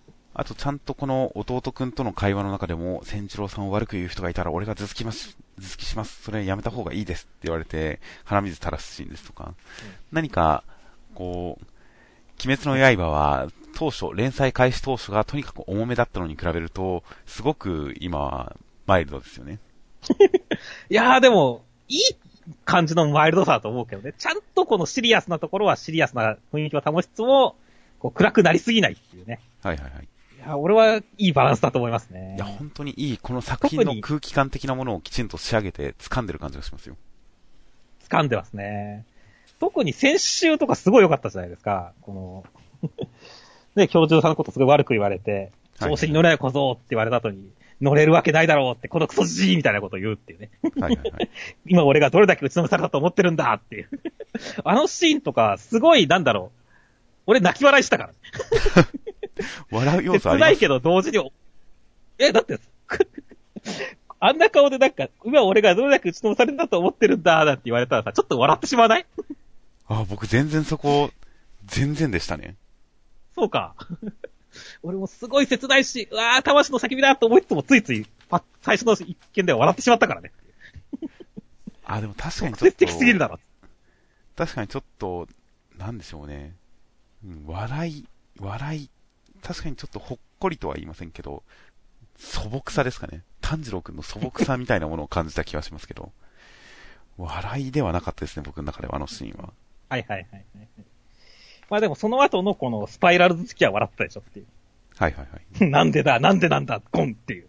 あとちゃんとこの弟くんとの会話の中でも、千一郎さんを悪く言う人がいたら俺が頭突きます、頭突きします、それやめた方がいいですって言われて、鼻水垂らすシーンですとか、うん、何か、こう、鬼滅の刃は、当初、連載開始当初がとにかく重めだったのに比べると、すごく今はマイルドですよね。 いやーでも、いい感じのマイルドさだと思うけどね。ちゃんとこのシリアスなところはシリアスな雰囲気を保ちつつも、こう暗くなりすぎないっていうね。 はいはいはい。 いや、俺はいいバランスだと思いますね。 いや、本当にいい、この作品の空気感的なものをきちんと仕上げて掴んでる感じがしますよ。 掴んでますね。特に先週とかすごい良かったじゃないですか。この、ね、教授さんのことすごい悪く言われて、調子に乗れない小僧って言われた後に、乗れるわけないだろうって、このクソじじいみたいなことを言うっていうね。はいはいはい。今俺がどれだけ打ちのめされたと思ってるんだっていう。あのシーンとか、すごい、なんだろう。俺泣き笑いしたから。 笑う要素あります。 切ないけど同時に、え、だって、あんな顔でなんか、今俺がどれだけ打ちのめされたと思ってるんだなんて言われたらさ、ちょっと笑ってしまわない？ あ、僕全然そこ、全然でしたね。 そうか。俺もすごい切ないし、うわー、魂の叫びだと思いつつもついつい、最初の一見では笑ってしまったからね。 あ、でも確かにちょっと。 的すぎるだろ。 確かにちょっと、なんでしょうね。うん、笑い、笑い、確かにちょっとほっこりとは言いませんけど、素朴さですかね。炭治郎くんの素朴さみたいなものを感じた気がしますけど、笑いではなかったですね、僕の中ではあのシーンは。 はいはいはいはい。まあでもその後のこのスパイラル頭突きは笑ったでしょっていう。 はいはいはい。 なんでだ、なんでなんだ、ゴンっていう。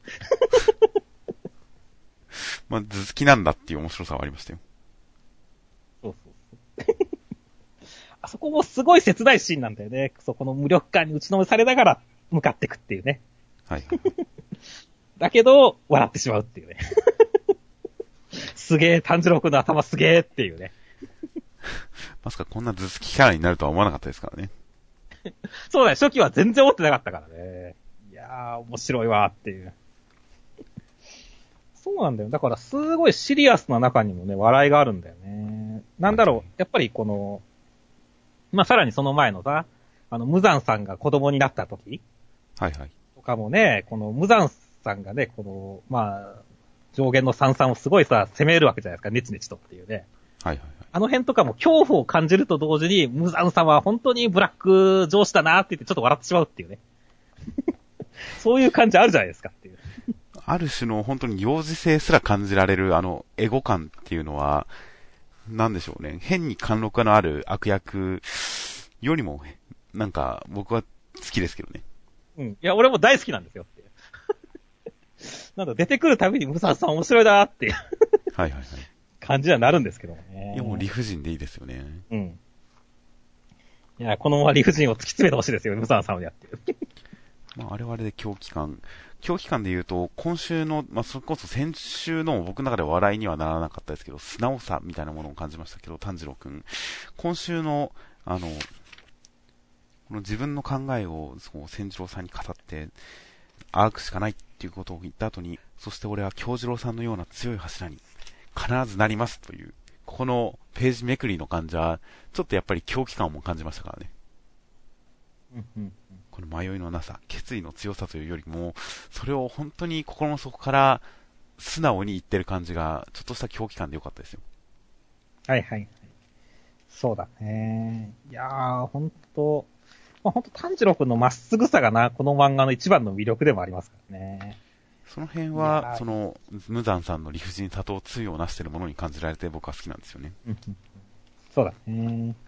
まあ、頭突きなんだっていう面白さはありましたよ。 そうそうそう。あそこもすごい切ないシーンなんだよね。そこの無力感に打ちのめされながら向かっていくっていうね。 はいはい。 だけど、笑ってしまうっていうね。すげえ、炭治郎くんの頭すげえっていうね。 まさかこんな頭突きキャラになるとは思わなかったですからね。 そうだよ、初期は全然思ってなかったからね。いやー、面白いわーっていう。そうなんだよ。だからすごいシリアスな中にもね、笑いがあるんだよね。なんだろう、やっぱりこの、まあ、さらにその前のさ、あの、無惨さんが子供になった時はいはい。 とかもね、この無惨さんがね、この、まあ、上限の三々をすごいさ、攻めるわけじゃないですか、ネチネチとっていうね。 はいはいはい。 あの辺とかも恐怖を感じると同時に、無惨さんは本当にブラック上司だなって言ってちょっと笑ってしまうっていうね。そういう感じあるじゃないですかっていう。 ある種の本当に幼児性すら感じられるあのエゴ感っていうのは、なんでしょうね。変に貫禄のある悪役よりも、なんか僕は好きですけどね。 うん。いや、俺も大好きなんですよっていう。なんだ、出てくるたびにムサさん面白いなーっていう。 はいはいはい。 感じにはなるんですけどもね。 いやもう理不尽でいいですよね。 うん。いや、このまま理不尽を突き詰めてほしいですよ、ムサさんをやってる。 まあ、あれはあれで狂気感。狂気感で言うと、今週の、まあ、それこそ先週の僕の中では笑いにはならなかったですけど、素直さみたいなものを感じましたけど、炭治郎くん。今週の、あの、この自分の考えを、そう、千次郎さんに語って、あがくしかないっていうことを言った後に、そして俺は京次郎さんのような強い柱に必ずなりますという、ここのページめくりの感じは、ちょっとやっぱり狂気感も感じましたからね。 うんうんうん、 この迷いのなさ、決意の強さというよりも、それを本当に心の底から素直に言ってる感じが、ちょっとした狂気感でよかったですよ。 はいはい。そうだね。いやー、ほんと、まあ、ほんと炭治郎くんのまっすぐさがな、この漫画の一番の魅力でもありますからね。 その辺は、その、無惨さんの理不尽さと対をなしているものに感じられて僕は好きなんですよね。 うんうん、そうだね。い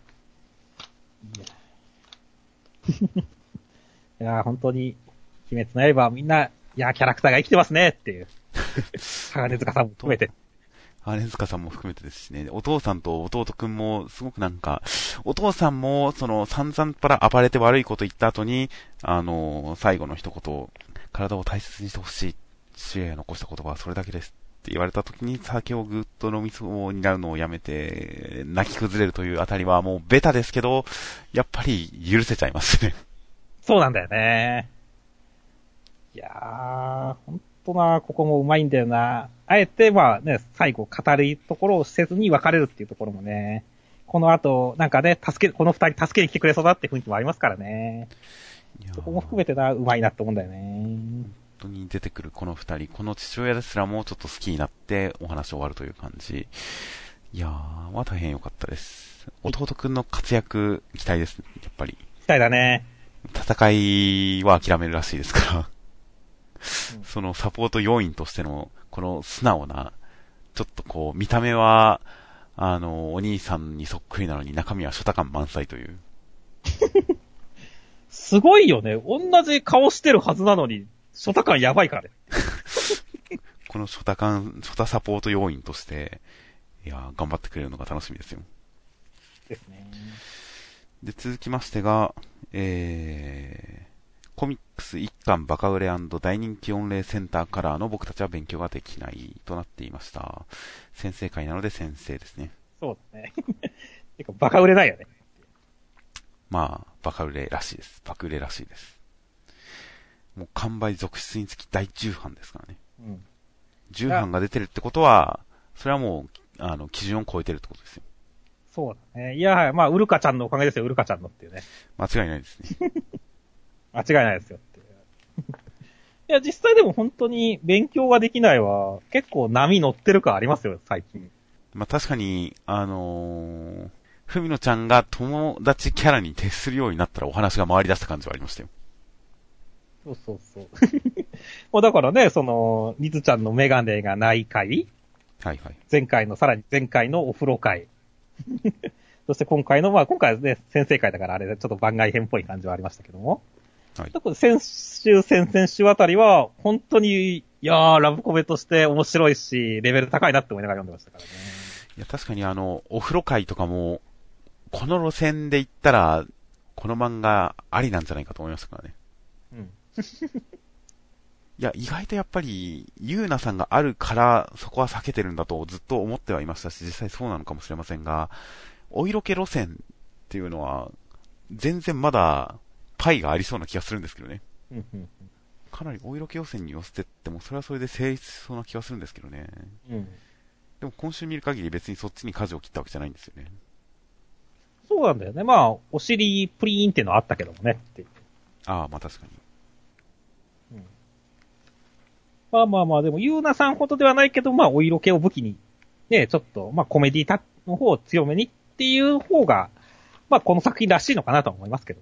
やいやー、本当に、鬼滅の刃みんな、いやー、キャラクターが生きてますねっていう。鋼塚さんも含めて。 鋼塚さんも含めてですしね、お父さんと弟くんも、すごくなんか、お父さんも、その、散々から暴れて悪いこと言った後に、あのー、最後の一言、体を大切にしてほしい、父親が残した言葉はそれだけですって言われた時に、酒をぐっと飲みそうになるのをやめて、泣き崩れるというあたりはもうベタですけど、やっぱり許せちゃいますね。 そうなんだよね。いやー、ほんとな、ここもうまいんだよな。あえて、まあね、最後語るところをせずに別れるっていうところもね、この後、なんかね、助け、この二人助けに来てくれそうだって雰囲気もありますからね。 そこも含めてな、うまいなって思うんだよね。 本当に出てくるこの二人、この父親ですらもちょっと好きになってお話終わるという感じ。いやー、まあ大変良かったです。弟くんの活躍、期待ですね、やっぱり。 期待だね。 戦いは諦めるらしいですから。うん、そのサポート要員としての、この素直な、ちょっとこう、見た目は、あの、お兄さんにそっくりなのに中身はショタ感満載という。 すごいよね。同じ顔してるはずなのに、ショタ感やばいからね。 このショタ感、ショタサポート要員として、いやー、頑張ってくれるのが楽しみですよ。 ですね。 で、続きましてが、えー、コミックス一巻バカ売れ&大人気御礼センターカラーの僕たちは勉強ができないとなっていました。先生会なので先生ですね。 そうだね。てか、バカ売れないよね。 まあ、バカ売れらしいです。バカ売れらしいです。もう完売続出につき大重版ですからね。うん。重版が出てるってことは、それはもう、あの、基準を超えてるってことですよ。 そうだね。いや、まあ、ウルカちゃんのおかげですよ、ウルカちゃんのっていうね。 間違いないですね。 間違いないですよっていう。いや、実際でも本当に勉強ができないは、結構波乗ってる感ありますよ、最近。 まあ確かに、あのー、ふみのちゃんが友達キャラに徹するようになったらお話が回り出した感じはありましたよ。 そうそうそう。もうだからね、その、リズちゃんのメガネがない回。 はいはい。 前回の、さらに前回のお風呂会。そして今回の、まあ今回はね、先生会だからあれ、ちょっと番外編っぽい感じはありましたけども。はい。だから先週、先々週あたりは、本当に、いやー、ラブコメとして面白いし、レベル高いなって思いながら読んでましたからね。 いや、確かにあの、お風呂会とかも、この路線で行ったら、この漫画ありなんじゃないかと思いましたからね。うん。いや、意外とやっぱり、ゆうなさんがあるから、そこは避けてるんだとずっと思ってはいましたし、実際そうなのかもしれませんが、お色気路線っていうのは、全然まだ、パイがありそうな気がするんですけどね。かなりお色気路線に寄せてっても、それはそれで成立しそうな気がするんですけどね。うん。でも今週見る限り別にそっちに舵を切ったわけじゃないんですよね。 そうなんだよね。まあ、お尻プリーンっていうのはあったけどもねっていう。 ああ、まあ確かに。 うん。まあまあまあ、でも、ゆうなさんほどではないけど、まあ、お色気を武器に、ね、ちょっと、まあ、コメディタの方を強めにっていう方が、まあ、この作品らしいのかなと思いますけど。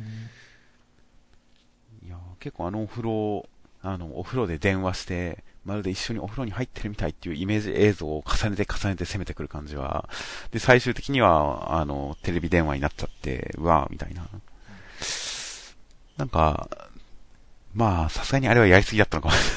いや、結構あのお風呂、あの、お風呂で電話して、まるで一緒にお風呂に入ってるみたいっていうイメージ映像を重ねて重ねて攻めてくる感じは、で、最終的には、あの、テレビ電話になっちゃって、うわーみたいな。なんか、まあ、さすがにあれはやりすぎだったのかもしれない。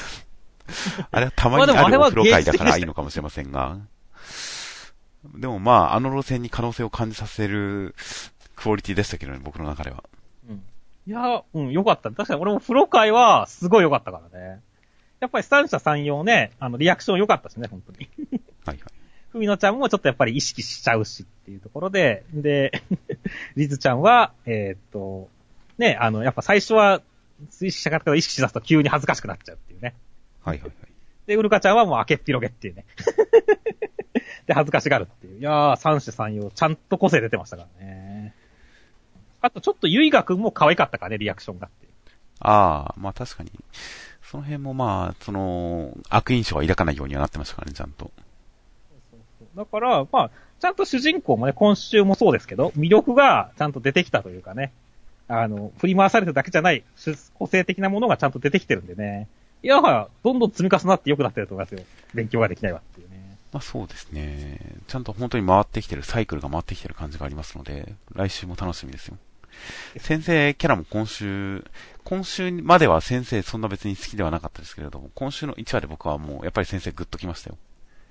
あれはたまにあるお風呂会だからいいのかもしれませんが。でもまあ、あの路線に可能性を感じさせるクオリティでしたけどね、僕の中では。 うん。いや、うん、よかった。確かに俺も風呂会はすごい良かったからね。やっぱり三者三様ね、あの、リアクション良かったしね、本当に。はいはい。ふみのちゃんもちょっとやっぱり意識しちゃうしっていうところで、で、リズちゃんは、えー、っと、ね、あの、やっぱ最初は、意識したかったけど意識しだすと急に恥ずかしくなっちゃうっていうね。 はいはいはい。 で、ウルカちゃんはもう明けっぴろげっていうね。で、恥ずかしがるっていう。いやー、三者三様、ちゃんと個性出てましたからね。あとちょっとゆいがくんも可愛かったからね、リアクションがっていう。 ああ、まあ確かに。その辺もまあ、その、悪印象は抱かないようにはなってましたからね、ちゃんと。 そうそうそう。だから、まあ、ちゃんと主人公もね、今週もそうですけど、魅力がちゃんと出てきたというかね。あの、振り回されただけじゃない、個性的なものがちゃんと出てきてるんでね。いやはや、どんどん積み重なって良くなってると思いますよ。勉強ができないわっていうね。 まあそうですね。ちゃんと本当に回ってきてる、サイクルが回ってきてる感じがありますので、来週も楽しみですよ。先生キャラも今週、今週までは先生そんな別に好きではなかったですけれども、今週のいちわで僕はもうやっぱり先生グッときましたよ。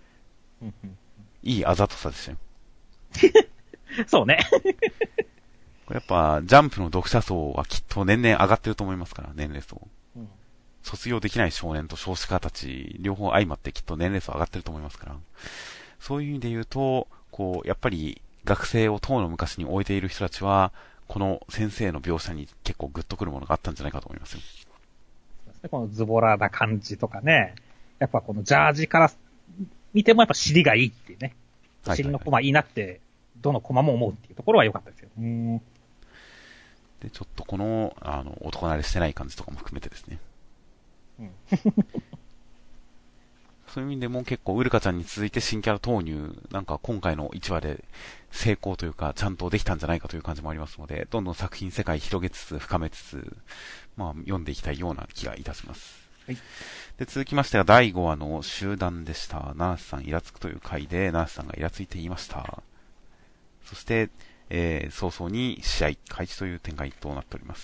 いいあざとさでしたよ。 そうね。 これやっぱジャンプの読者層はきっと年々上がってると思いますから、年齢層。うん、卒業できない少年と少子化たち、両方相まってきっと年齢層上がってると思いますから。そういう意味で言うと、こう、やっぱり学生を当の昔に置いている人たちは、この先生の描写に結構グッとくるものがあったんじゃないかと思いますよ。 このズボラな感じとかね。やっぱこのジャージから見てもやっぱ尻がいいっていうね。尻のコマいいなって、どのコマも思うっていうところは良かったですよね。 で、ちょっとこの、あの、男慣れしてない感じとかも含めてですね。 うん。 そういう意味でも結構ウルカちゃんに続いて新キャラ投入、なんか今回のいちわで成功というか、ちゃんとできたんじゃないかという感じもありますので、どんどん作品世界広げつつ、深めつつ、まあ、読んでいきたいような気がいたします。 はい。 で、続きましてはだいごわの集団でした。ナースさんイラつくという回で、ナースさんがイラついていました。そして、えー、早々に試合開始という展開となっております。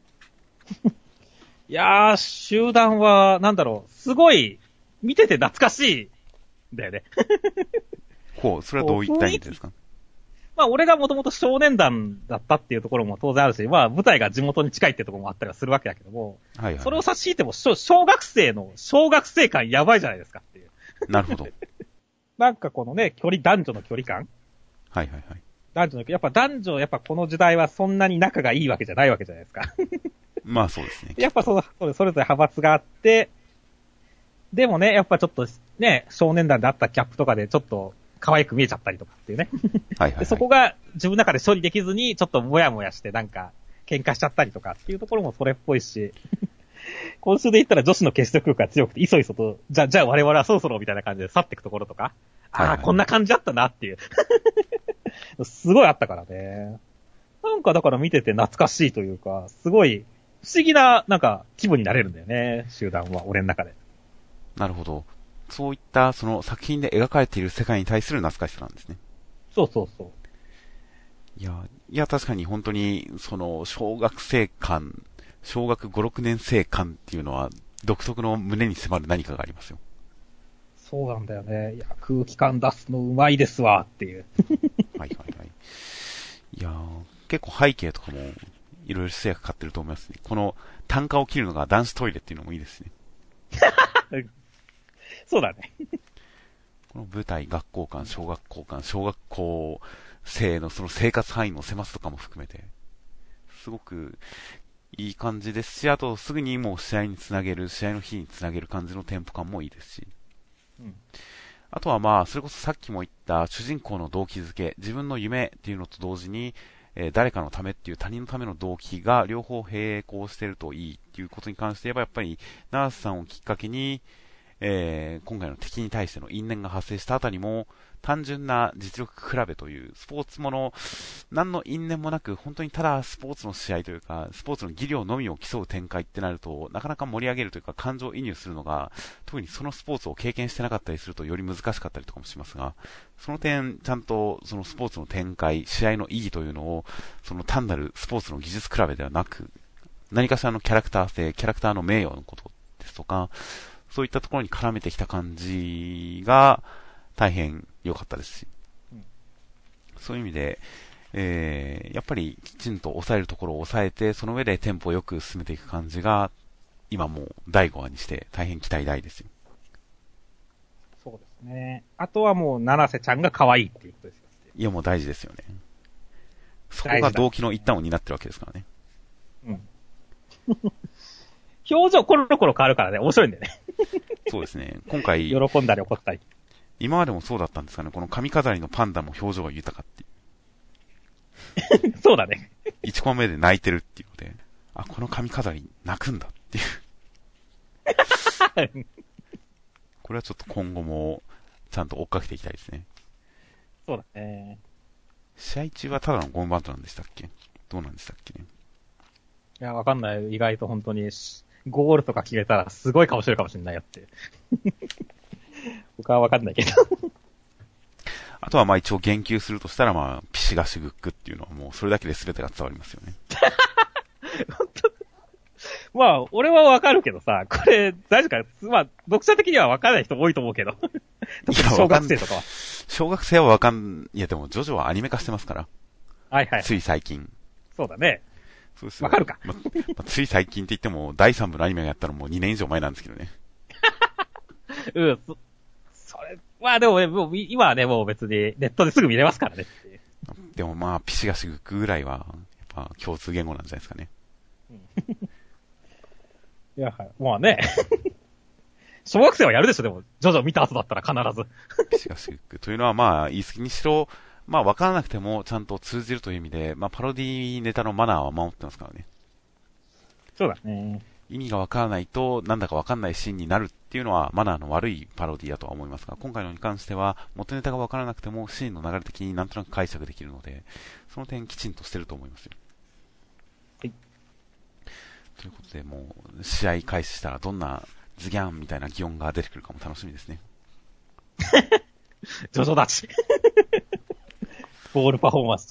いやー、集団は、なんだろう、すごい、見てて懐かしい、だよね。 こう、それはどういった意味ですか？ まあ、俺がもともと少年団だったっていうところも当然あるし、まあ、舞台が地元に近いっていうところもあったりはするわけだけども、 はいはい。 それを差し引いても、小小学生の、小学生感やばいじゃないですかっていう。 なるほど。 なんかこのね、距離、男女の距離感はいはいはい。 男女の、やっぱ男女、やっぱこの時代はそんなに仲がいいわけじゃないわけじゃないですか。 まあそうですね。 やっぱその、それぞれ派閥があって、でもね、やっぱちょっとね、少年団であったキャップとかでちょっと可愛く見えちゃったりとかっていうね。 はいはい、はい。 でそこが自分の中で処理できずに、ちょっともやもやしてなんか喧嘩しちゃったりとかっていうところもそれっぽいし、今週で言ったら女子の結束力が強くて、いそいそと、じゃあ、じゃあ我々はそろそろみたいな感じで去っていくところとか、 はいはい、 ああ、こんな感じだったなっていう。すごいあったからね。なんかだから見てて懐かしいというか、すごい不思議ななんか気分になれるんだよね、集団は、俺の中で。 なるほど。そういったその作品で描かれている世界に対する懐かしさなんですね。 そうそうそう。 いや、いや確かに本当に、その小学生感、小学ご、ろくねん生感っていうのは独特の胸に迫る何かがありますよ。 そうなんだよね。いや、空気感出すのうまいですわっていう。 はいはいはい。いや結構背景とかもいろいろ制約かかってると思いますね。この単価を切るのが男子トイレっていうのもいいですね。 そうだね。 この舞台、学校間、小学校間、小学校生のその生活範囲の狭さとかも含めて、すごくいい感じですし、あとすぐにもう試合につなげる、試合の日につなげる感じのテンポ感もいいですし、うん、あとはまあ、それこそさっきも言った主人公の動機づけ、自分の夢っていうのと同時に、えー、誰かのためっていう他人のための動機が両方並行してるといいっていうことに関して言えば、やっぱりナースさんをきっかけに、えー、今回の敵に対しての因縁が発生したあたりも、単純な実力比べというスポーツもの、何の因縁もなく、本当にただスポーツの試合というか、スポーツの技量のみを競う展開ってなると、なかなか盛り上げるというか、感情移入するのが、特にそのスポーツを経験してなかったりすると、より難しかったりとかもしますが、その点、ちゃんとそのスポーツの展開、試合の意義というのを、その単なるスポーツの技術比べではなく、何かしらのキャラクター性、キャラクターの名誉のことですとか、そういったところに絡めてきた感じが大変良かったですし、うん、そういう意味で、えー、やっぱりきちんと抑えるところを抑えて、その上でテンポをよく進めていく感じが、今もうだいごわにして大変期待大ですよ。 そうですね。あとはもう七瀬ちゃんが可愛いっていうことですよ。 いやもう大事ですよね。そこが動機の一端を担ってるわけですからね。うん。 表情コロコロ変わるからね、面白いんだよね。 そうですね。今回。 喜んだり怒ったり。 今までもそうだったんですかね。この髪飾りのパンダも表情が豊かっていう。 そうだね。 いちコマ目で泣いてるっていうので、あ、この髪飾り泣くんだっていう。これはちょっと今後もちゃんと追っかけていきたいですね。 そうだね。 試合中はただのゴムバンドなんでしたっけ？どうなんでしたっけね。 いや、わかんない。意外と本当に、ゴールとか決めたらすごい顔してるかもしれないよって。僕はわかんないけど。 あとはまあ一応言及するとしたらまあ、ピシガシグックっていうのはもうそれだけで全てが伝わりますよね。 本当まあ、俺はわかるけどさ、これ、大丈夫かまあ、読者的にはわかんない人多いと思うけど。特に小学生とかは。 小学生はわかん、いやでもジョジョはアニメ化してますから。 はいはい。 つい最近。 そうだね。 そうですわかるか、 ままあ、つい最近って言っても、だいさんぶのアニメがやったのもうにねん以上前なんですけどね。 うん、そ、それ、まあでもね、もう今はね、もう別にネットですぐ見れますからねっていう。 でもまあ、ピシガシグクぐらいは、やっぱ共通言語なんじゃないですかね。 うん、いや、はい。まあね。小学生はやるでしょ、でも。ジョジョ見た後だったら必ず。 ピシガシグクというのはまあ、言い過ぎにしろ、 まあ分からなくてもちゃんと通じるという意味で、まあパロディネタのマナーは守ってますからね。 そうだね。 意味が分からないとなんだか分かんないシーンになるっていうのはマナーの悪いパロディだとは思いますが、今回のに関しては元ネタが分からなくてもシーンの流れ的になんとなく解釈できるので、その点きちんとしてると思いますよ。 はい。 ということで、もう試合開始したらどんなズギャンみたいな擬音が出てくるかも楽しみですね。 ジョジョ立ち。ボールパフォーマンス